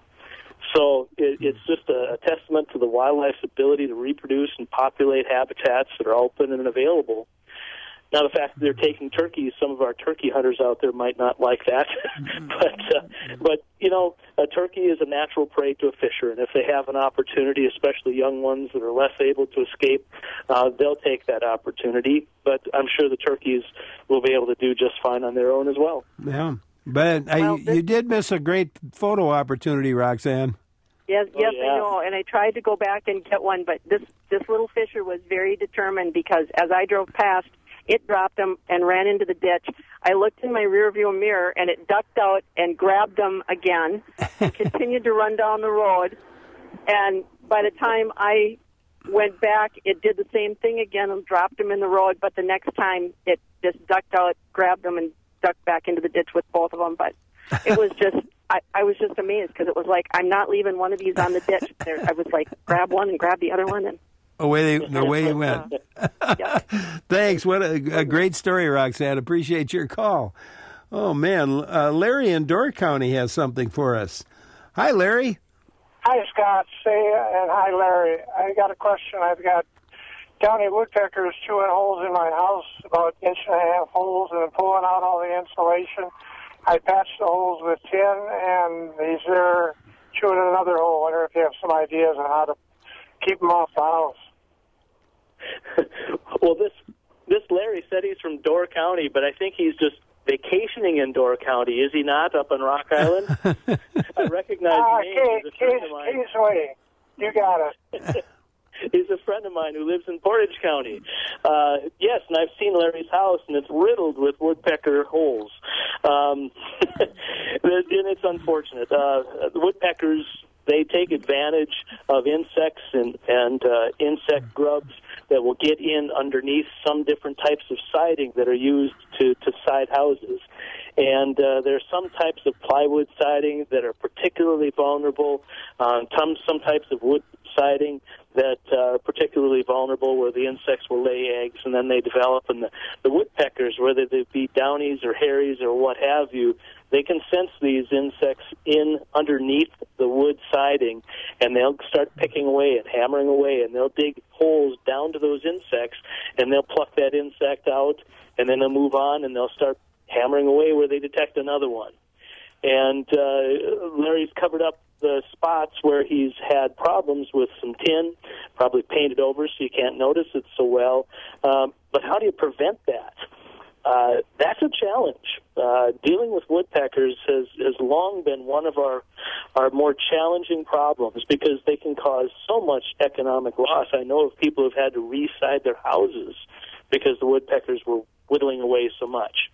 So it, it's just a, a testament to the wildlife's ability to reproduce and populate habitats that are open and available. Now, the fact that they're taking turkeys, some of our turkey hunters out there might not like that. but, uh, but, you know, a turkey is a natural prey to a fisher, and if they have an opportunity, especially young ones that are less able to escape, uh, they'll take that opportunity. But I'm sure the turkeys will be able to do just fine on their own as well. Yeah, but I, well, this- you did miss a great photo opportunity, Roxanne. Yes, yes, oh, yeah. I know, and I tried to go back and get one, but this, this little Fisher was very determined because as I drove past, it dropped him and ran into the ditch. I looked in my rearview mirror, and it ducked out and grabbed him again and continued to run down the road. And by the time I went back, it did the same thing again and dropped him in the road. But the next time, it just ducked out, grabbed him, and ducked back into the ditch with both of them. But it was just, I, I was just amazed because it was like, I'm not leaving one of these on the ditch. There, I was like, grab one and grab the other one, and Away they, the way he went. Thanks. What a, a great story, Roxanne. Appreciate your call. Oh, man. Uh, Larry in Door County has something for us. Hi, Larry. Hi, Scott. Say, and hi, Larry. I got a question. I've got downy woodpeckers chewing holes in my house, about inch and a half holes, and pulling out all the insulation. I patched the holes with tin, and he's there chewing another hole. I wonder if you have some ideas on how to keep them off the house. Well, this this Larry said he's from Door County, but I think he's just vacationing in Door County. Is he not, up on Rock Island? I recognize uh, the name. He's a friend of mine. Keysway. You got it. He's a friend of mine who lives in Portage County. Uh, yes, and I've seen Larry's house, and it's riddled with woodpecker holes. Um, and it's unfortunate. Uh, the woodpeckers, they take advantage of insects and, and uh, insect grubs that will get in underneath some different types of siding that are used to, to side houses. And uh, there are some types of plywood siding that are particularly vulnerable, um, some, some types of wood siding that uh, are particularly vulnerable where the insects will lay eggs and then they develop. And the, the woodpeckers, whether they be downies or hairies or what have you, they can sense these insects in underneath the wood siding, and they'll start picking away and hammering away, and they'll dig holes down to those insects, and they'll pluck that insect out, and then they'll move on, and they'll start hammering away where they detect another one. And uh, Larry's covered up the spots where he's had problems with some tin, probably painted over so you can't notice it so well. Um, but how do you prevent that? Uh, that's a challenge. Uh, dealing with woodpeckers has, has long been one of our, our more challenging problems because they can cause so much economic loss. I know of people who've had to re-side their houses because the woodpeckers were whittling away so much.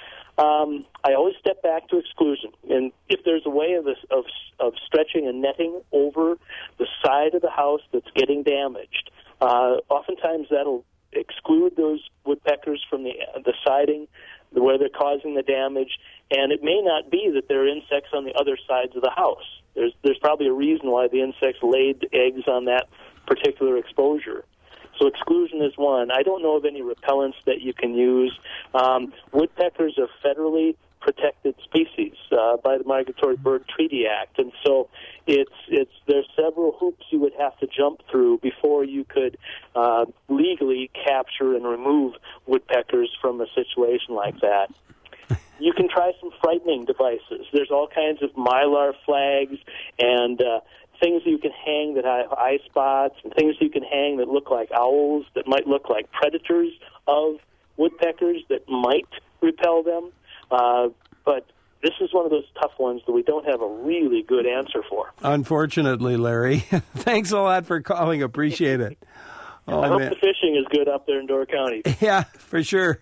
Um, I always step back to exclusion, and if there's a way of, this, of of stretching a netting over the side of the house that's getting damaged, uh, oftentimes that'll exclude those woodpeckers from the the siding where they're causing the damage, and it may not be that there are insects on the other sides of the house. There's there's probably a reason why the insects laid eggs on that particular exposure. So exclusion is one. I don't know of any repellents that you can use. Um, woodpeckers are federally protected species uh, by the Migratory Bird Treaty Act, and so it's it's there's several hoops you would have to jump through before you could uh, legally capture and remove woodpeckers from a situation like that. you can try some frightening devices. There's all kinds of Mylar flags and uh, things you can hang that have eye spots, and things you can hang that look like owls, that might look like predators of woodpeckers that might repel them. Uh, but this is one of those tough ones that we don't have a really good answer for. Unfortunately, Larry. Thanks a lot for calling. Appreciate it. Oh, I hope man. the fishing is good up there in Door County. Yeah, for sure.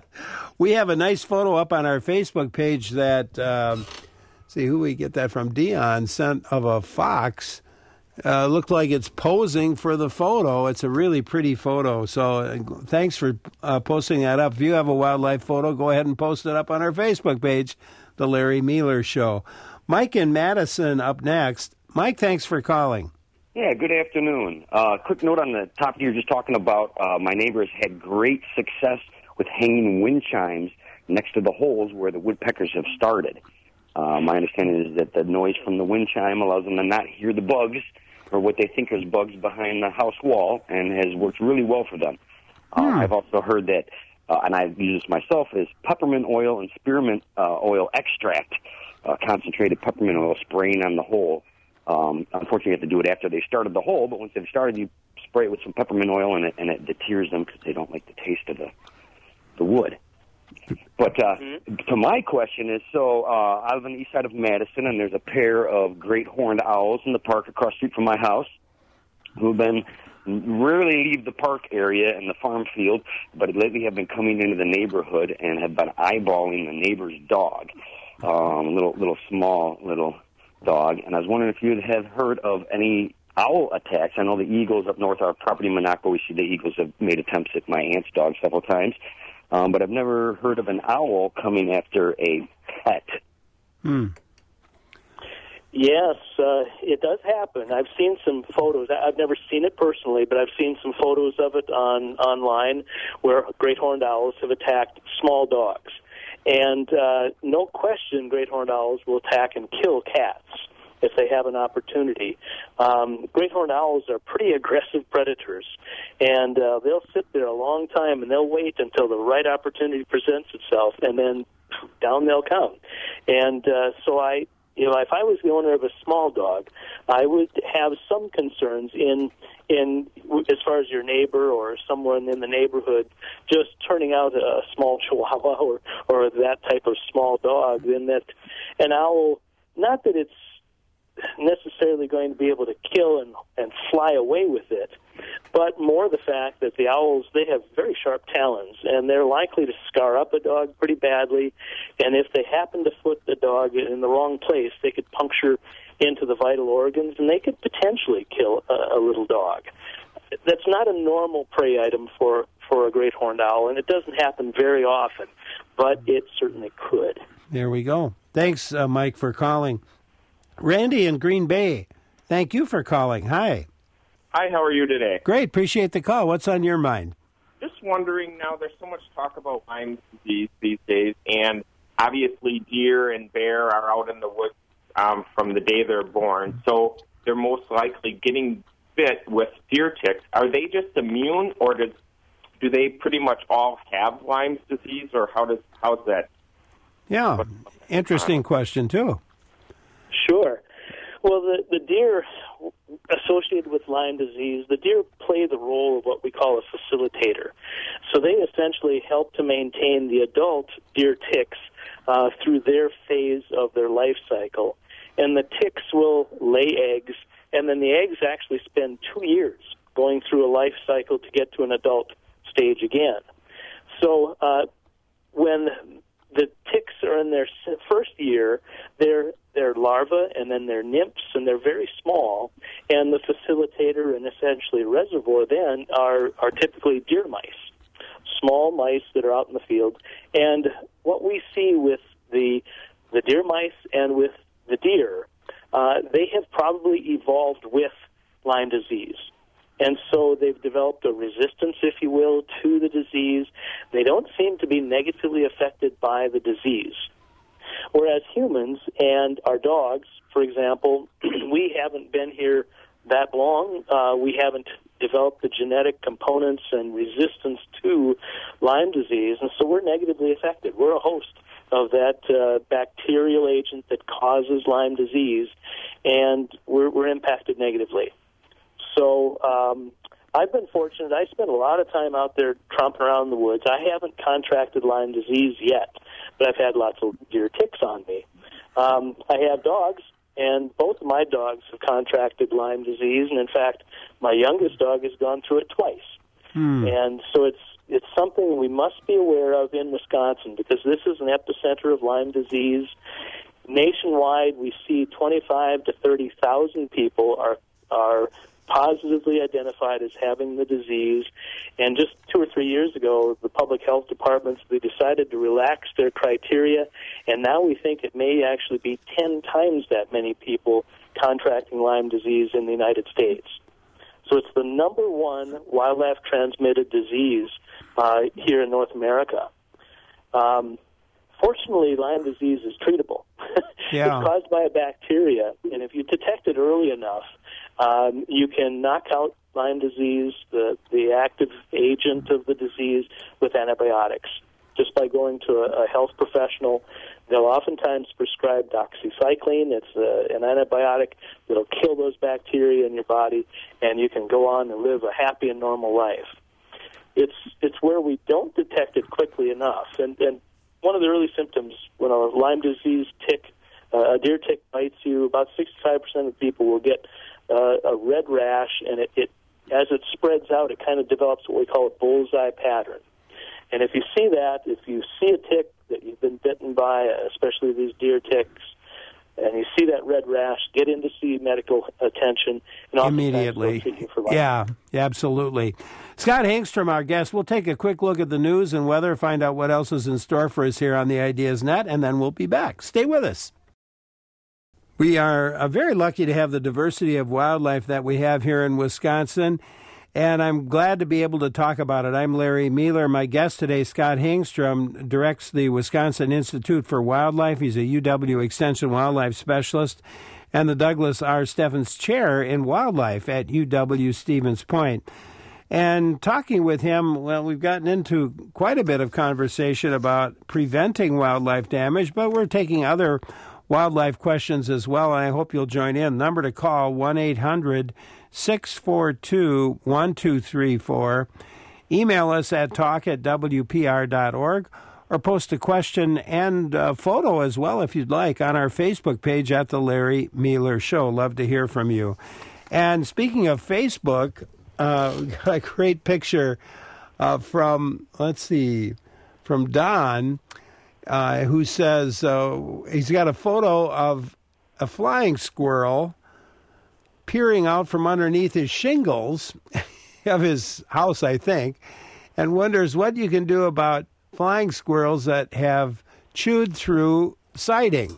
We have a nice photo up on our Facebook page that, um, see who we get that from, Dion sent of a fox. Uh, looked like it's posing for the photo. It's a really pretty photo. So uh, thanks for uh, posting that up. If you have a wildlife photo, go ahead and post it up on our Facebook page, The Larry Mealer Show. Mike in Madison up next. Mike, thanks for calling. Yeah, good afternoon. Uh, quick note on the topic you were just talking about. Uh, my neighbors had great success with hanging wind chimes next to the holes where the woodpeckers have started. Uh, my understanding is that the noise from the wind chime allows them to not hear the bugs or what they think is bugs behind the house wall, and has worked really well for them. Uh, hmm. I've also heard that, uh, and I've used this myself, is peppermint oil and spearmint uh, oil extract, uh, concentrated peppermint oil spraying on the hole. Um, unfortunately, you have to do it after they started the hole, but once they've started, you spray it with some peppermint oil, and it, and it deters them because they don't like the taste of the the wood. But uh, mm-hmm. to my question is, so uh, I live on the east side of Madison, and there's a pair of great horned owls in the park across the street from my house who have been rarely leave the park area and the farm field, but lately have been coming into the neighborhood and have been eyeballing the neighbor's dog, um, little little small little dog. And I was wondering if you have heard of any owl attacks. I know the eagles up north, our property in Monaco, we see the eagles have made attempts at my aunt's dog several times. Um, but I've never heard of an owl coming after a pet. Hmm. Yes, uh, it does happen. I've seen some photos. I've never seen it personally, but I've seen some photos of it on online where great horned owls have attacked small dogs. And uh, no question, great horned owls will attack and kill cats if they have an opportunity. Um, great horned owls are pretty aggressive predators, and uh, they'll sit there a long time, and they'll wait until the right opportunity presents itself, and then down they'll come. And uh, so I, you know, if I was the owner of a small dog, I would have some concerns in in as far as your neighbor or someone in the neighborhood just turning out a small chihuahua or, or that type of small dog. Then that an owl, not that it's necessarily going to be able to kill and, and fly away with it, but more the fact that the owls, they have very sharp talons, and they're likely to scar up a dog pretty badly, and if they happen to foot the dog in the wrong place, they could puncture into the vital organs, and they could potentially kill a, a little dog. That's not a normal prey item for, for a great horned owl, and it doesn't happen very often, but it certainly could. There we go. Thanks, uh, Mike, for calling. Randy in Green Bay, thank you for calling. Hi. Hi, how are you today? Great, appreciate the call. What's on your mind? Just wondering, now there's so much talk about Lyme disease these days, and obviously deer and bear are out in the woods um, from the day they're born, so they're most likely getting bit with deer ticks. Are they just immune, or does, do they pretty much all have Lyme disease, or how does how's that? Yeah, interesting question, too. Sure. Well, the, the deer associated with Lyme disease, the deer play the role of what we call a facilitator. So they essentially help to maintain the adult deer ticks uh, through their phase of their life cycle. And the ticks will lay eggs, and then the eggs actually spend two years going through a life cycle to get to an adult stage again. So uh, when the ticks are in their first year, they're they're larvae, and then they're nymphs, and they're very small. And the facilitator and essentially reservoir then are, are typically deer mice, small mice that are out in the field. And what we see with the the deer mice and with the deer, uh, they have probably evolved with Lyme disease. And so they've developed a resistance, if you will, to the disease. They don't seem to be negatively affected by the disease. Whereas humans and our dogs, for example, we haven't been here that long. Uh, we haven't developed the genetic components and resistance to Lyme disease, and so we're negatively affected. We're a host of that uh, bacterial agent that causes Lyme disease, and we're, we're impacted negatively. So um, I've been fortunate. I spend a lot of time out there tromping around in the woods. I haven't contracted Lyme disease yet, but I've had lots of deer ticks on me. Um, I have dogs, and both of my dogs have contracted Lyme disease, and in fact, my youngest dog has gone through it twice. Hmm. And so it's it's something we must be aware of in Wisconsin, because this is an epicenter of Lyme disease. Nationwide, we see twenty-five to thirty thousand people are are positively identified as having the disease. And just two or three years ago, the public health departments, they decided to relax their criteria, and now we think it may actually be ten times that many people contracting Lyme disease in the United States. So it's the number one wildlife-transmitted disease uh, here in North America. Um, fortunately, Lyme disease is treatable. Yeah. It's caused by a bacteria, and if you detect it early enough, um, you can knock out Lyme disease, the, the active agent of the disease, with antibiotics. Just by going to a, a health professional, they'll oftentimes prescribe doxycycline. It's uh, an antibiotic that'll kill those bacteria in your body, and you can go on and live a happy and normal life. It's it's where we don't detect it quickly enough. And, and one of the early symptoms when a Lyme disease tick, uh, a deer tick bites you, about sixty-five percent of people will get uh, a red rash, and it, it as it spreads out, it kind of develops what we call a bullseye pattern. And if you see that, if you see a tick that you've been bitten by, especially these deer ticks, and you see that red rash, get in to see medical attention. And immediately. For life. Yeah, absolutely. Scott Hengstrom, our guest. We'll take a quick look at the news and weather, find out what else is in store for us here on the Ideas Net, and then we'll be back. Stay with us. We are uh, very lucky to have the diversity of wildlife that we have here in Wisconsin, and I'm glad to be able to talk about it. I'm Larry Mealer. My guest today, Scott Hengstrom, directs the Wisconsin Institute for Wildlife. He's a U W Extension wildlife specialist and the Douglas R. Steffens Chair in Wildlife at U W Stevens Point. And talking with him, well, we've gotten into quite a bit of conversation about preventing wildlife damage, but we're taking other wildlife questions as well, and I hope you'll join in. Number to call, one eight hundred six four two one two three four. Email us at talk at w p r dot org, or post a question and a photo as well, if you'd like, on our Facebook page at The Larry Mealer Show. Love to hear from you. And speaking of Facebook, uh, we got a great picture uh, from, let's see, from Don, uh, who says uh, he's got a photo of a flying squirrel peering out from underneath his shingles of his house, I think, and wonders what you can do about flying squirrels that have chewed through siding.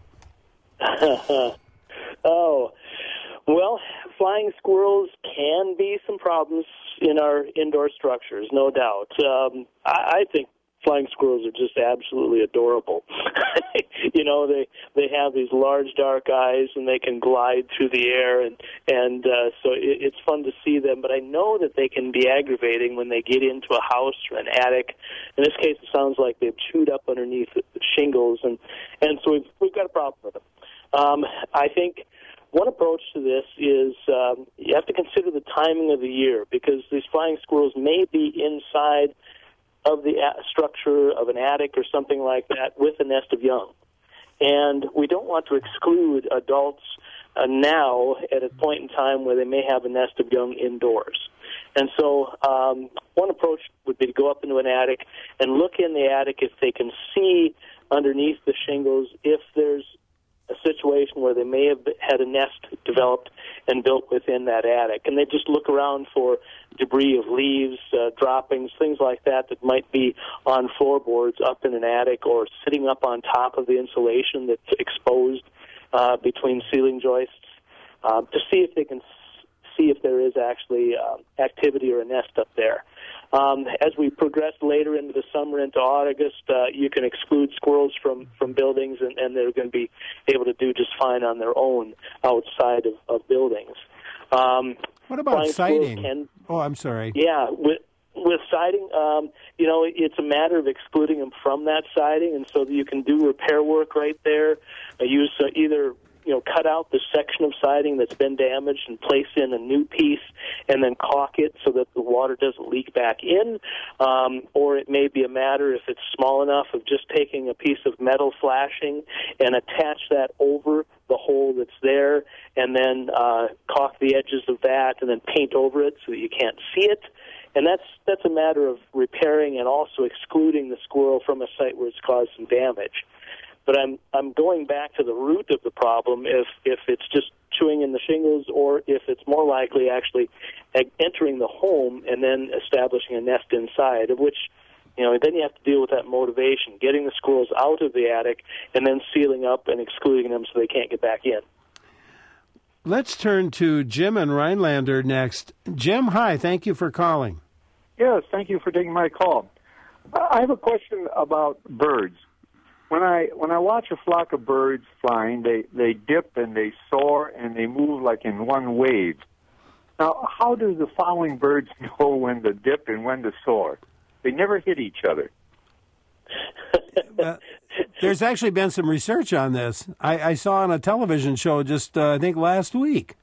Oh, well, flying squirrels can be some problems in our indoor structures, no doubt. Um, I, I think flying squirrels are just absolutely adorable. You know, they they have these large dark eyes, and they can glide through the air, and and uh, so it, it's fun to see them. But I know that they can be aggravating when they get into a house or an attic. In this case, it sounds like they've chewed up underneath the shingles, and and so we've we've got a problem with them. Um, I think one approach to this is um, you have to consider the timing of the year, because these flying squirrels may be inside of the structure of an attic or something like that with a nest of young. And we don't want to exclude adults uh, now at a point in time where they may have a nest of young indoors. And so um, one approach would be to go up into an attic and look in the attic if they can see underneath the shingles if there's a situation where they may have had a nest developed and built within that attic. And they just look around for debris of leaves, uh, droppings, things like that that might be on floorboards up in an attic or sitting up on top of the insulation that's exposed uh, between ceiling joists, uh, to see if they can s- see if there is actually uh, activity or a nest up there. Um, as we progress later into the summer, into August, uh, you can exclude squirrels from, from buildings, and, and they're going to be able to do just fine on their own outside of, of buildings. Um, what about sighting? Can, oh, I'm sorry. Yeah, with, with siding, um, you know, it's a matter of excluding them from that siding, and so that you can do repair work right there. Uh, use uh, either you know, cut out the section of siding that's been damaged and place in a new piece and then caulk it so that the water doesn't leak back in. Um, or it may be a matter, if it's small enough, of just taking a piece of metal flashing and attach that over the hole that's there and then uh, caulk the edges of that and then paint over it so that you can't see it. And that's that's a matter of repairing and also excluding the squirrel from a site where it's caused some damage. But I'm I'm going back to the root of the problem. If if it's just chewing in the shingles, or if it's more likely actually entering the home and then establishing a nest inside, of which, you know, then you have to deal with that motivation, getting the squirrels out of the attic and then sealing up and excluding them so they can't get back in. Let's turn to Jim and Rhinelander next. Jim, hi. Thank you for calling. Yes, thank you for taking my call. I have a question about birds. When I when I watch a flock of birds flying, they, they dip and they soar and they move like in one wave. Now, how do the following birds know when to dip and when to soar? They never hit each other. uh, there's actually been some research on this. I, I saw on a television show just, uh, I think, last week.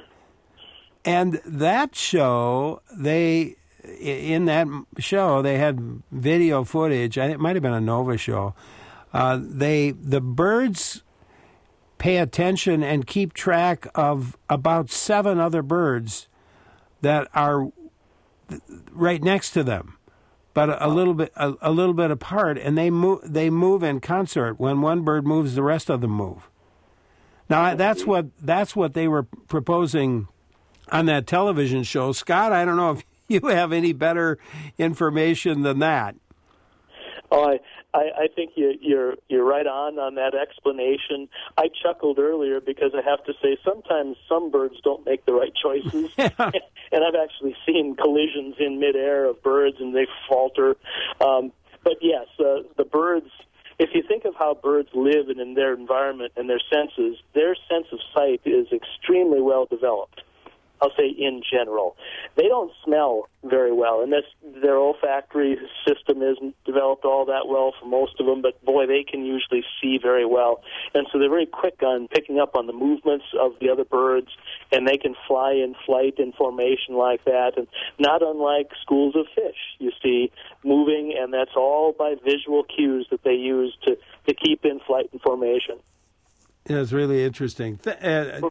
And that show, they, in that show, they had video footage. It might have been a Nova show. Uh, they the birds pay attention and keep track of about seven other birds that are right next to them, but a, a little bit a, a little bit apart, and they move they move in concert. When one bird moves, the rest of them move. Now that's what that's what they were proposing on that television show. Scott, I don't know if you have any better information than that. Oh, I, I, I think you, you're you're right on on that explanation. I chuckled earlier because I have to say sometimes some birds don't make the right choices, yeah. And I've actually seen collisions in midair of birds and they falter. Um, but yes, uh, the birds. If you think of how birds live and in their environment and their senses, their sense of sight is extremely well developed. I'll say in general. They don't smell very well, and this, their olfactory system isn't developed all that well for most of them, but boy, they can usually see very well. And so they're very quick on picking up on the movements of the other birds, and they can fly in flight in formation like that, and not unlike schools of fish, you see, moving, and that's all by visual cues that they use to, to keep in flight and formation. Yeah, it's really interesting. Th- uh,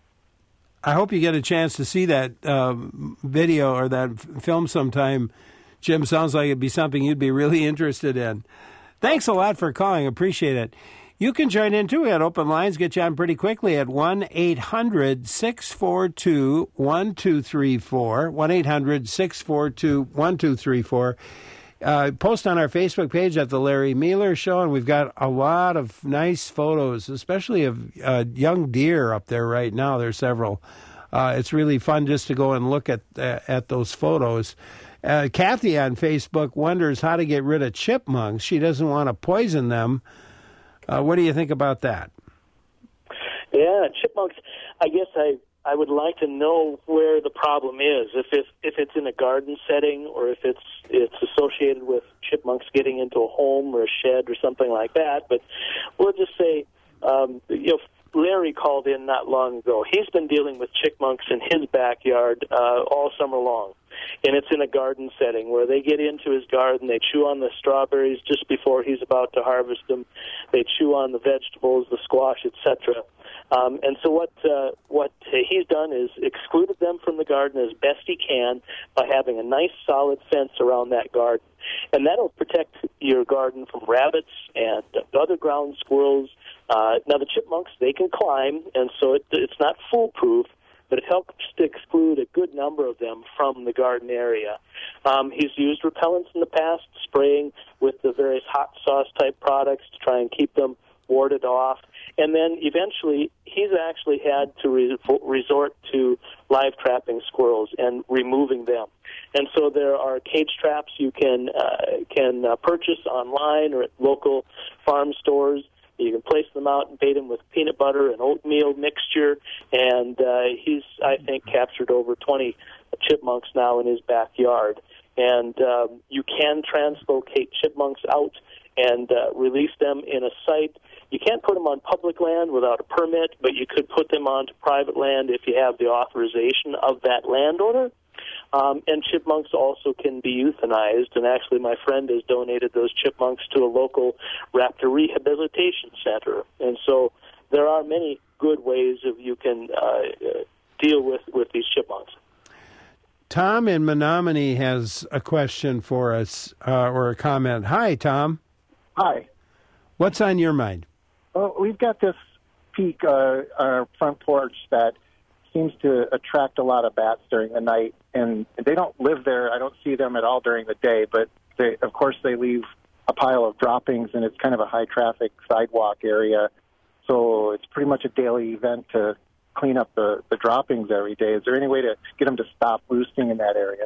I hope you get a chance to see that um, video or that f- film sometime. Jim, sounds like it'd be something you'd be really interested in. Thanks a lot for calling. Appreciate it. You can join in, too. We had open lines. Get you on pretty quickly at one eight hundred six four two one two three four, one eight hundred six four two one two three four. Uh, post on our Facebook page at The Larry Mueller Show, and we've got a lot of nice photos, especially of uh, young deer up there right now. There's several. Uh, it's really fun just to go and look at uh, at those photos. Uh, Kathy on Facebook wonders how to get rid of chipmunks. She doesn't want to poison them. Uh, what do you think about that? Yeah, chipmunks, I guess I... I would like to know where the problem is, if if if it's in a garden setting or if it's it's associated with chipmunks getting into a home or a shed or something like that. But we'll just say, um, you know, Larry called in not long ago. He's been dealing with chipmunks in his backyard uh, all summer long. And it's in a garden setting where they get into his garden, they chew on the strawberries just before he's about to harvest them, they chew on the vegetables, the squash, et cetera. Um, and so what uh, what he's done is excluded them from the garden as best he can by having a nice solid fence around that garden. And that'll protect your garden from rabbits and other ground squirrels. Uh, now, the chipmunks, they can climb, and so it, it's not foolproof, but it helps to exclude a good number of them from the garden area. Um, he's used repellents in the past, spraying with the various hot sauce-type products to try and keep them warded off. And then eventually, he's actually had to re- resort to live trapping squirrels and removing them. And so there are cage traps you can uh, can uh, purchase online or at local farm stores. You can place them out and bait them with peanut butter and oatmeal mixture. And uh, he's, I think, captured over twenty chipmunks now in his backyard. and um, you can translocate chipmunks out and uh, release them in a site. You can't put them on public land without a permit, but you could put them onto private land if you have the authorization of that landowner. Um, and chipmunks also can be euthanized, and actually my friend has donated those chipmunks to a local raptor rehabilitation center. And so there are many good ways of you can uh, deal with, with these chipmunks. Tom in Menominee has a question for us, uh, or a comment. Hi, Tom. Hi. What's on your mind? Well, we've got this peak, uh, our front porch that seems to attract a lot of bats during the night, and they don't live there. I don't see them at all during the day, but they, of course they leave a pile of droppings, and it's kind of a high-traffic sidewalk area, so it's pretty much a daily event to clean up the, the droppings every day. Is there any way to get them to stop roosting in that area?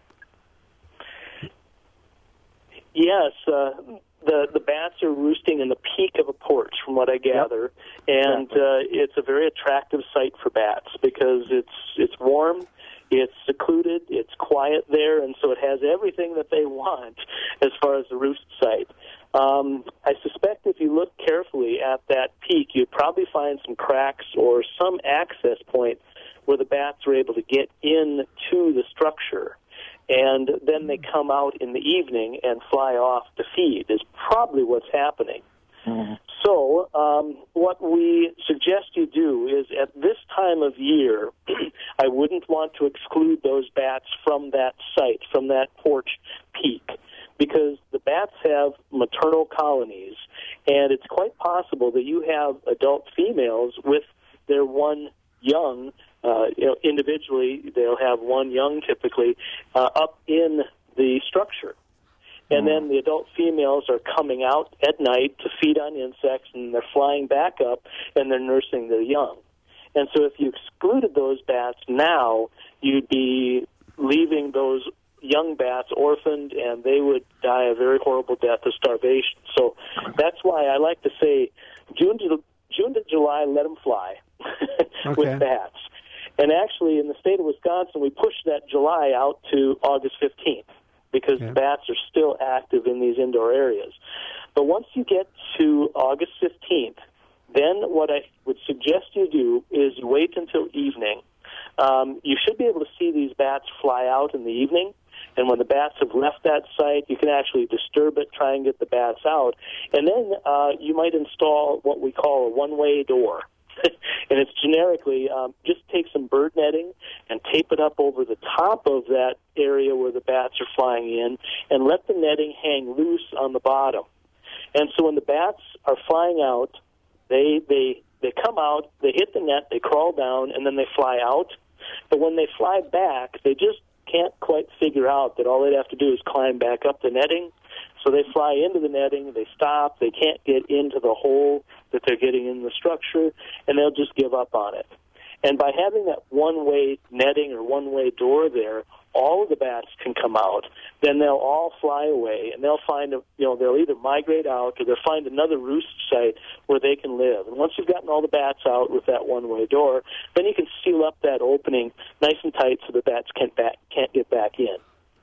Yes, uh, the the bats are roosting in the peak of a porch, from what I gather, yep. and exactly. uh, it's a very attractive site for bats because it's it's warm, it's secluded, it's quiet there, and so it has everything that they want as far as the roost site. Um, I suspect if you look carefully at that peak, you'd probably find some cracks or some access point where the bats are able to get into the structure. And then they come out in the evening and fly off to feed is probably what's happening. Mm-hmm. So um, what we suggest you do is at this time of year, I wouldn't want to exclude those bats from that site, from that porch peak, because the bats have maternal colonies, and it's quite possible that you have adult females with their one young. Uh, you know, individually, they'll have one young typically uh, up in the structure. And then the adult females are coming out at night to feed on insects, and they're flying back up, and they're nursing their young. And so if you excluded those bats now, you'd be leaving those young bats orphaned, and they would die a very horrible death of starvation. So that's why I like to say June to, June to July, let them fly okay. with bats. And actually, in the state of Wisconsin, we pushed that July out to August fifteenth because yeah. the bats are still active in these indoor areas. But once you get to August fifteenth, then what I would suggest you do is you wait until evening. Um, you should be able to see these bats fly out in the evening. And when the bats have left that site, you can actually disturb it, try and get the bats out. And then uh, you might install what we call a one-way door. And it's generically, um, just take some bird netting and tape it up over the top of that area where the bats are flying in and let the netting hang loose on the bottom. And so when the bats are flying out, they they they come out, they hit the net, they crawl down, and then they fly out. But when they fly back, they just can't quite figure out that all they'd have to do is climb back up the netting. So they fly into the netting, they stop, they can't get into the hole that they're getting in the structure, and they'll just give up on it. And by having that one-way netting or one-way door there, all of the bats can come out. Then they'll all fly away, and they'll find, a, you know, they'll either migrate out or they'll find another roost site where they can live. And once you've gotten all the bats out with that one-way door, then you can seal up that opening nice and tight so the bats can't back, can't get back in.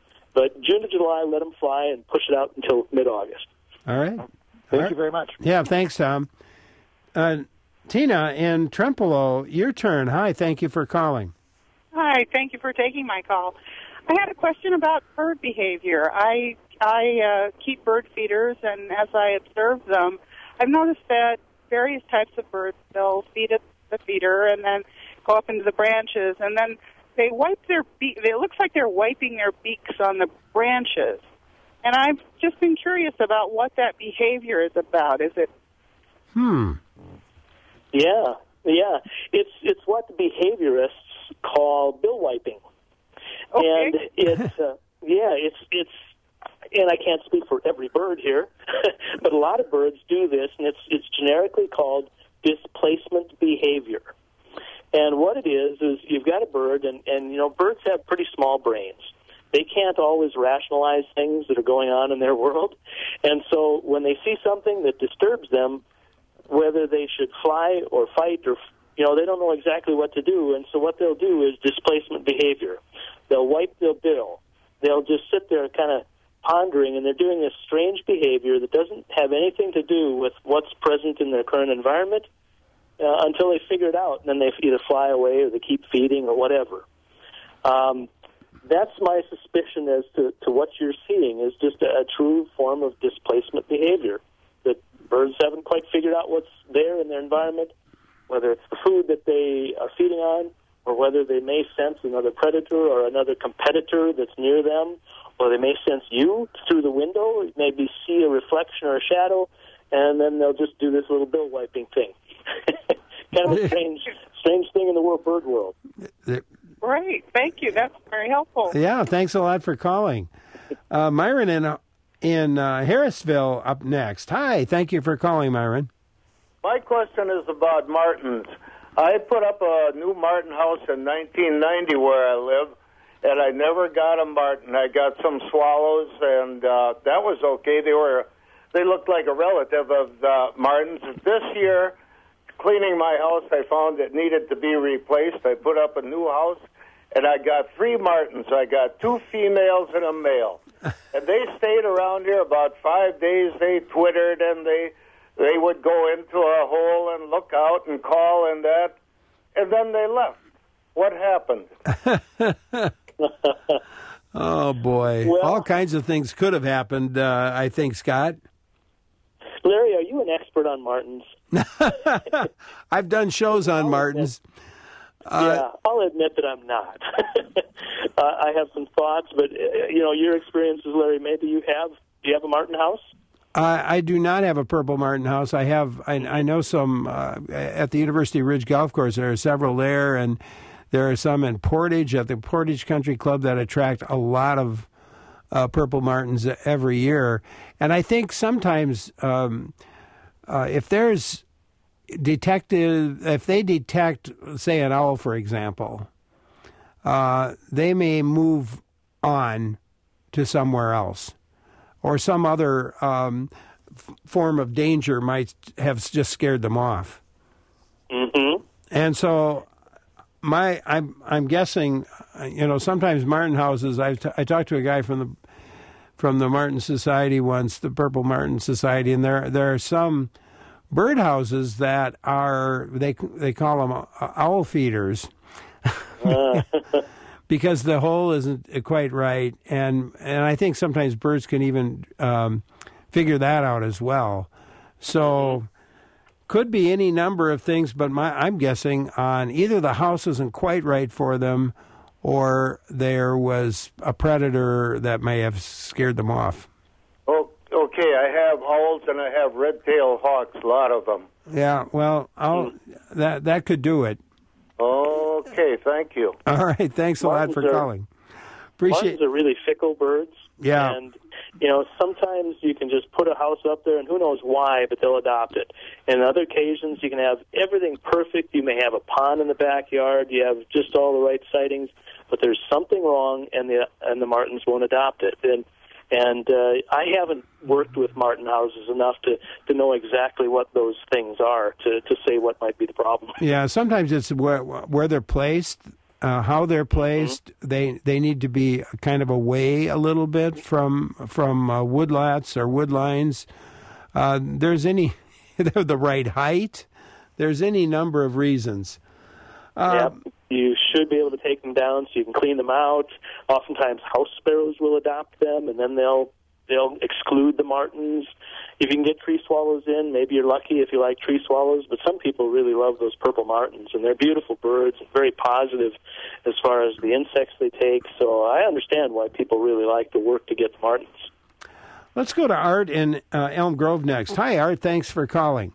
But June to July, let them fly and push it out until mid-August. All right. Thank All right. you very much. Yeah, thanks, Tom. Uh, Tina in Trempealeau, your turn. Hi, thank you for calling. Hi, thank you for taking my call. I had a question about bird behavior. I I uh, keep bird feeders, and as I observe them, I've noticed that various types of birds, they'll feed at the feeder and then go up into the branches, and then they wipe their beak. It looks like they're wiping their beaks on the branches. And I've just been curious about what that behavior is about. Is it... Hmm. Yeah, yeah. It's it's what the behaviorists call bill wiping. Okay. And it's, uh, yeah, it's, it's, and I can't speak for every bird here, but a lot of birds do this, and it's, it's generically called displacement behavior. And what it is, is you've got a bird, and, and, you know, birds have pretty small brains. They can't always rationalize things that are going on in their world. And so when they see something that disturbs them, whether they should fly or fight or, you know, they don't know exactly what to do. And so what they'll do is displacement behavior. They'll wipe their bill. they'll just sit there kind of pondering, and they're doing this strange behavior that doesn't have anything to do with what's present in their current environment uh, until they figure it out, and then they either fly away or they keep feeding or whatever. Um, that's my suspicion as to, to what you're seeing is just a, a true form of displacement behavior, that birds haven't quite figured out what's there in their environment, whether it's the food that they are feeding on, or whether they may sense another predator or another competitor that's near them, or they may sense you through the window, maybe see a reflection or a shadow, and then they'll just do this little bill wiping thing. Kind of a strange, strange thing in the world, bird world. Great, thank you. That's very helpful. Yeah, thanks a lot for calling. Uh, Myron in in uh, Harrisville up next. Hi, thank you for calling, Myron. My question is about martins. I put up a new martin house in nineteen ninety where I live, and I never got a martin. I got some swallows, and uh, that was okay. They were, they looked like a relative of the martins. This year, cleaning my house, I found it needed to be replaced. I put up a new house, and I got three martins. I got two females and a male. And they stayed around here about five days. They twittered, and they they would go into a hole and look out and call and that. And then they left. What happened? Oh, boy. Well, all kinds of things could have happened, uh, I think, Scott. Larry, are you an expert on martins? I've done shows on martins. Uh, yeah, I'll admit that I'm not. uh, I have some thoughts, but, uh, you know, your experiences, Larry, maybe you have. Do you have a martin house? Uh, I do not have a purple martin house. I have. I, I know some uh, at the University Ridge Golf Course. There are several there, and there are some in Portage at the Portage Country Club that attract a lot of uh, purple martins every year. And I think sometimes um, uh, if there's detective, if they detect, say, an owl, for example, uh, they may move on to somewhere else. Or some other um, f- form of danger might have just scared them off. Mm-hmm. And so, my I'm I'm guessing, you know, sometimes martin houses. I t- I talked to a guy from the from the Martin Society once, the Purple Martin Society, and there there are some bird houses that are they they call them owl feeders. Uh. Because the hole isn't quite right, and and I think sometimes birds can even um, figure that out as well. So could be any number of things, but my, I'm guessing on either the house isn't quite right for them, or there was a predator that may have scared them off. Oh, okay, I have owls and I have red-tailed hawks, a lot of them. Yeah, well, I'll, that that could do it. Okay, thank you. All right, thanks a Martins lot for are, calling. Appreciate. Martins are really fickle birds. Yeah. And, you know, sometimes you can just put a house up there, and who knows why, but they'll adopt it. And on other occasions, you can have everything perfect. You may have a pond in the backyard. You have just all the right sightings, but there's something wrong, and the and the martins won't adopt it. And And uh, I haven't worked with martin houses enough to, to know exactly what those things are to, to say what might be the problem. Yeah, sometimes it's where where they're placed, uh, how they're placed. Mm-hmm. They they need to be kind of away a little bit from from uh, woodlots or woodlines. Uh, there's any they're the right height. There's any number of reasons. Uh, yep. You should be able to take them down so you can clean them out. Oftentimes house sparrows will adopt them, and then they'll they'll exclude the martins. If you can get tree swallows in, maybe you're lucky if you like tree swallows, but some people really love those purple martins, and they're beautiful birds and very positive as far as the insects they take. So I understand why people really like to work to get the martins. Let's go to Art in uh, Elm Grove next. Hi, Art. Thanks for calling.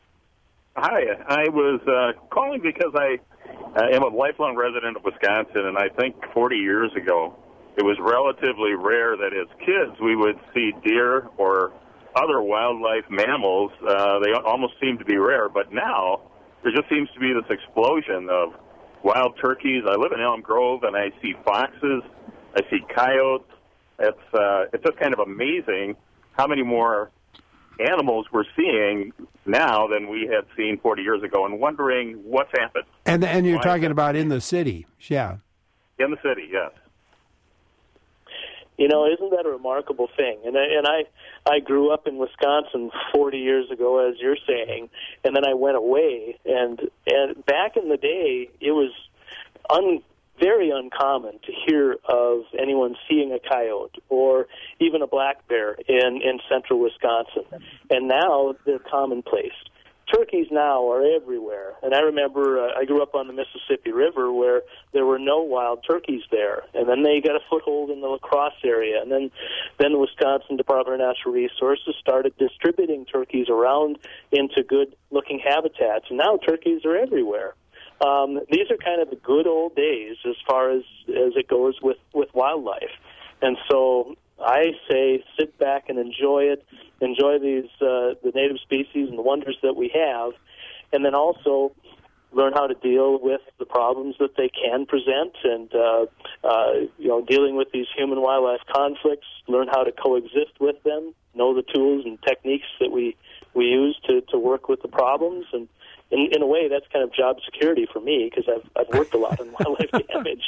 Hi. I was uh, calling because I I am a lifelong resident of Wisconsin, and I think forty years ago, it was relatively rare that as kids we would see deer or other wildlife mammals. Uh, they almost seem to be rare, but now there just seems to be this explosion of wild turkeys. I live in Elm Grove, and I see foxes, I see coyotes. It's, uh, it's just kind of amazing how many more animals we're seeing now than we had seen forty years ago, and wondering what's happened. And and you're Why talking about in the city, yeah. In the city, yes. You know, isn't that a remarkable thing? And I, and I I grew up in Wisconsin forty years ago, as you're saying, and then I went away. And and back in the day, it was un, very uncommon to hear of anyone seeing a coyote or even a black bear in, in central Wisconsin. And now they're commonplace. Turkeys now are everywhere. And I remember uh, I grew up on the Mississippi River where there were no wild turkeys there. And then they got a foothold in the La Crosse area. And then, then the Wisconsin Department of Natural Resources started distributing turkeys around into good-looking habitats. And now turkeys are everywhere. Um, these are kind of the good old days as far as, as it goes with, with wildlife. And so I say sit back and enjoy it, enjoy these uh, the native species and the wonders that we have, and then also learn how to deal with the problems that they can present, and uh, uh, you know, dealing with these human-wildlife conflicts, learn how to coexist with them, know the tools and techniques that we, we use to, to work with the problems, and In, in a way, that's kind of job security for me because I've I've worked a lot in wildlife damage.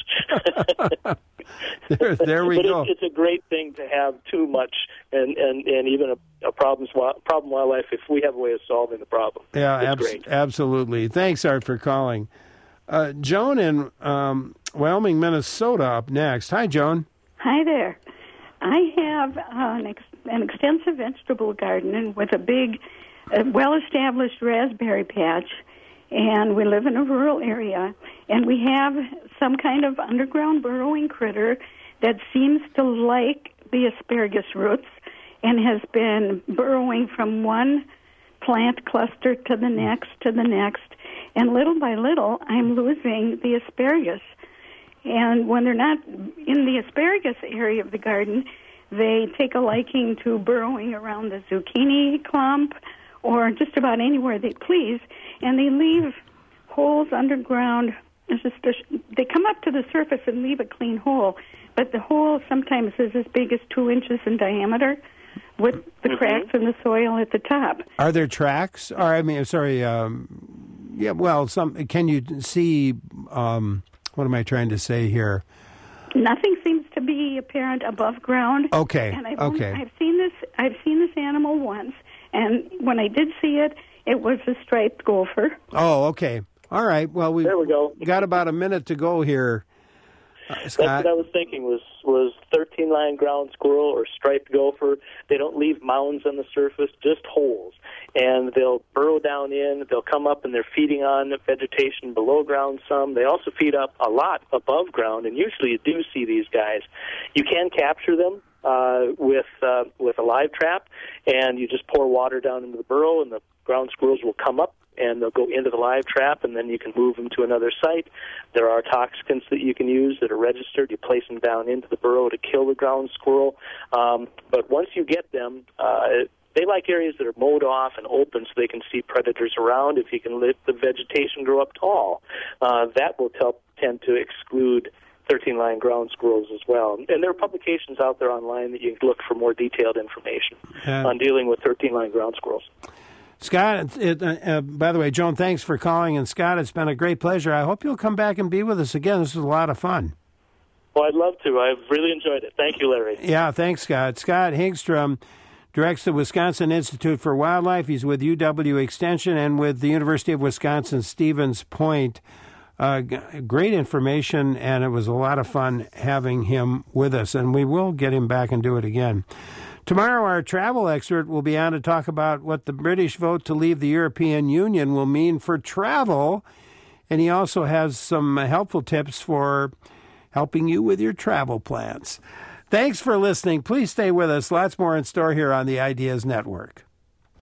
there, there we but go. It's, it's a great thing to have too much, and, and, and even a, a problems problem wildlife if we have a way of solving the problem. Yeah, it's abs- great. absolutely. Thanks, Art, for calling. Uh, Joan in um, Wyoming, Minnesota, up next. Hi, Joan. Hi there. I have uh, an, ex- an extensive vegetable garden with a big, uh, well-established raspberry patch, and we live in a rural area, and we have some kind of underground burrowing critter that seems to like the asparagus roots and has been burrowing from one plant cluster to the next to the next, and little by little I'm losing the asparagus. And when they're not in the asparagus area of the garden, they take a liking to burrowing around the zucchini clump or just about anywhere they please, and they leave holes underground. It's just a, they come up to the surface and leave a clean hole, but the hole sometimes is as big as two inches in diameter with the mm-hmm. cracks in the soil at the top. Are there tracks? Or, I mean, sorry, um, yeah, well, some. Can you see, um, what am I trying to say here? Nothing seems to be apparent above ground. Okay, and I've okay. Only, I've seen this, I've seen this animal once, and when I did see it, it was a striped gopher. Oh, okay. All right. Well, we've there we go. got about a minute to go here. Uh, That's what I was thinking was was thirteen-line ground squirrel or striped gopher. They don't leave mounds on the surface, just holes. And they'll burrow down in. They'll come up and they're feeding on vegetation below ground some. They also feed up a lot above ground, and usually you do see these guys. You can capture them uh, with uh, with a live trap, and you just pour water down into the burrow, and the ground squirrels will come up and they'll go into the live trap, and then you can move them to another site. There are toxicants that you can use that are registered. You place them down into the burrow to kill the ground squirrel. Um, but once you get them, uh, they like areas that are mowed off and open so they can see predators around. If you can let the vegetation grow up tall, uh, that will tell, tend to exclude thirteen-line ground squirrels as well. And there are publications out there online that you can look for more detailed information uh, on dealing with thirteen-line ground squirrels. Scott, it, uh, uh, by the way, Joan, thanks for calling. And Scott, it's been a great pleasure. I hope you'll come back and be with us again. This was a lot of fun. Well, I'd love to. I've really enjoyed it. Thank you, Larry. Yeah, thanks, Scott. Scott Hingstrom directs the Wisconsin Institute for Wildlife. He's with U W Extension and with the University of Wisconsin Stevens Point. Uh, g- great information, and it was a lot of fun having him with us. And we will get him back and do it again. Tomorrow, our travel expert will be on to talk about what the British vote to leave the European Union will mean for travel. And he also has some helpful tips for helping you with your travel plans. Thanks for listening. Please stay with us. Lots more in store here on the Ideas Network.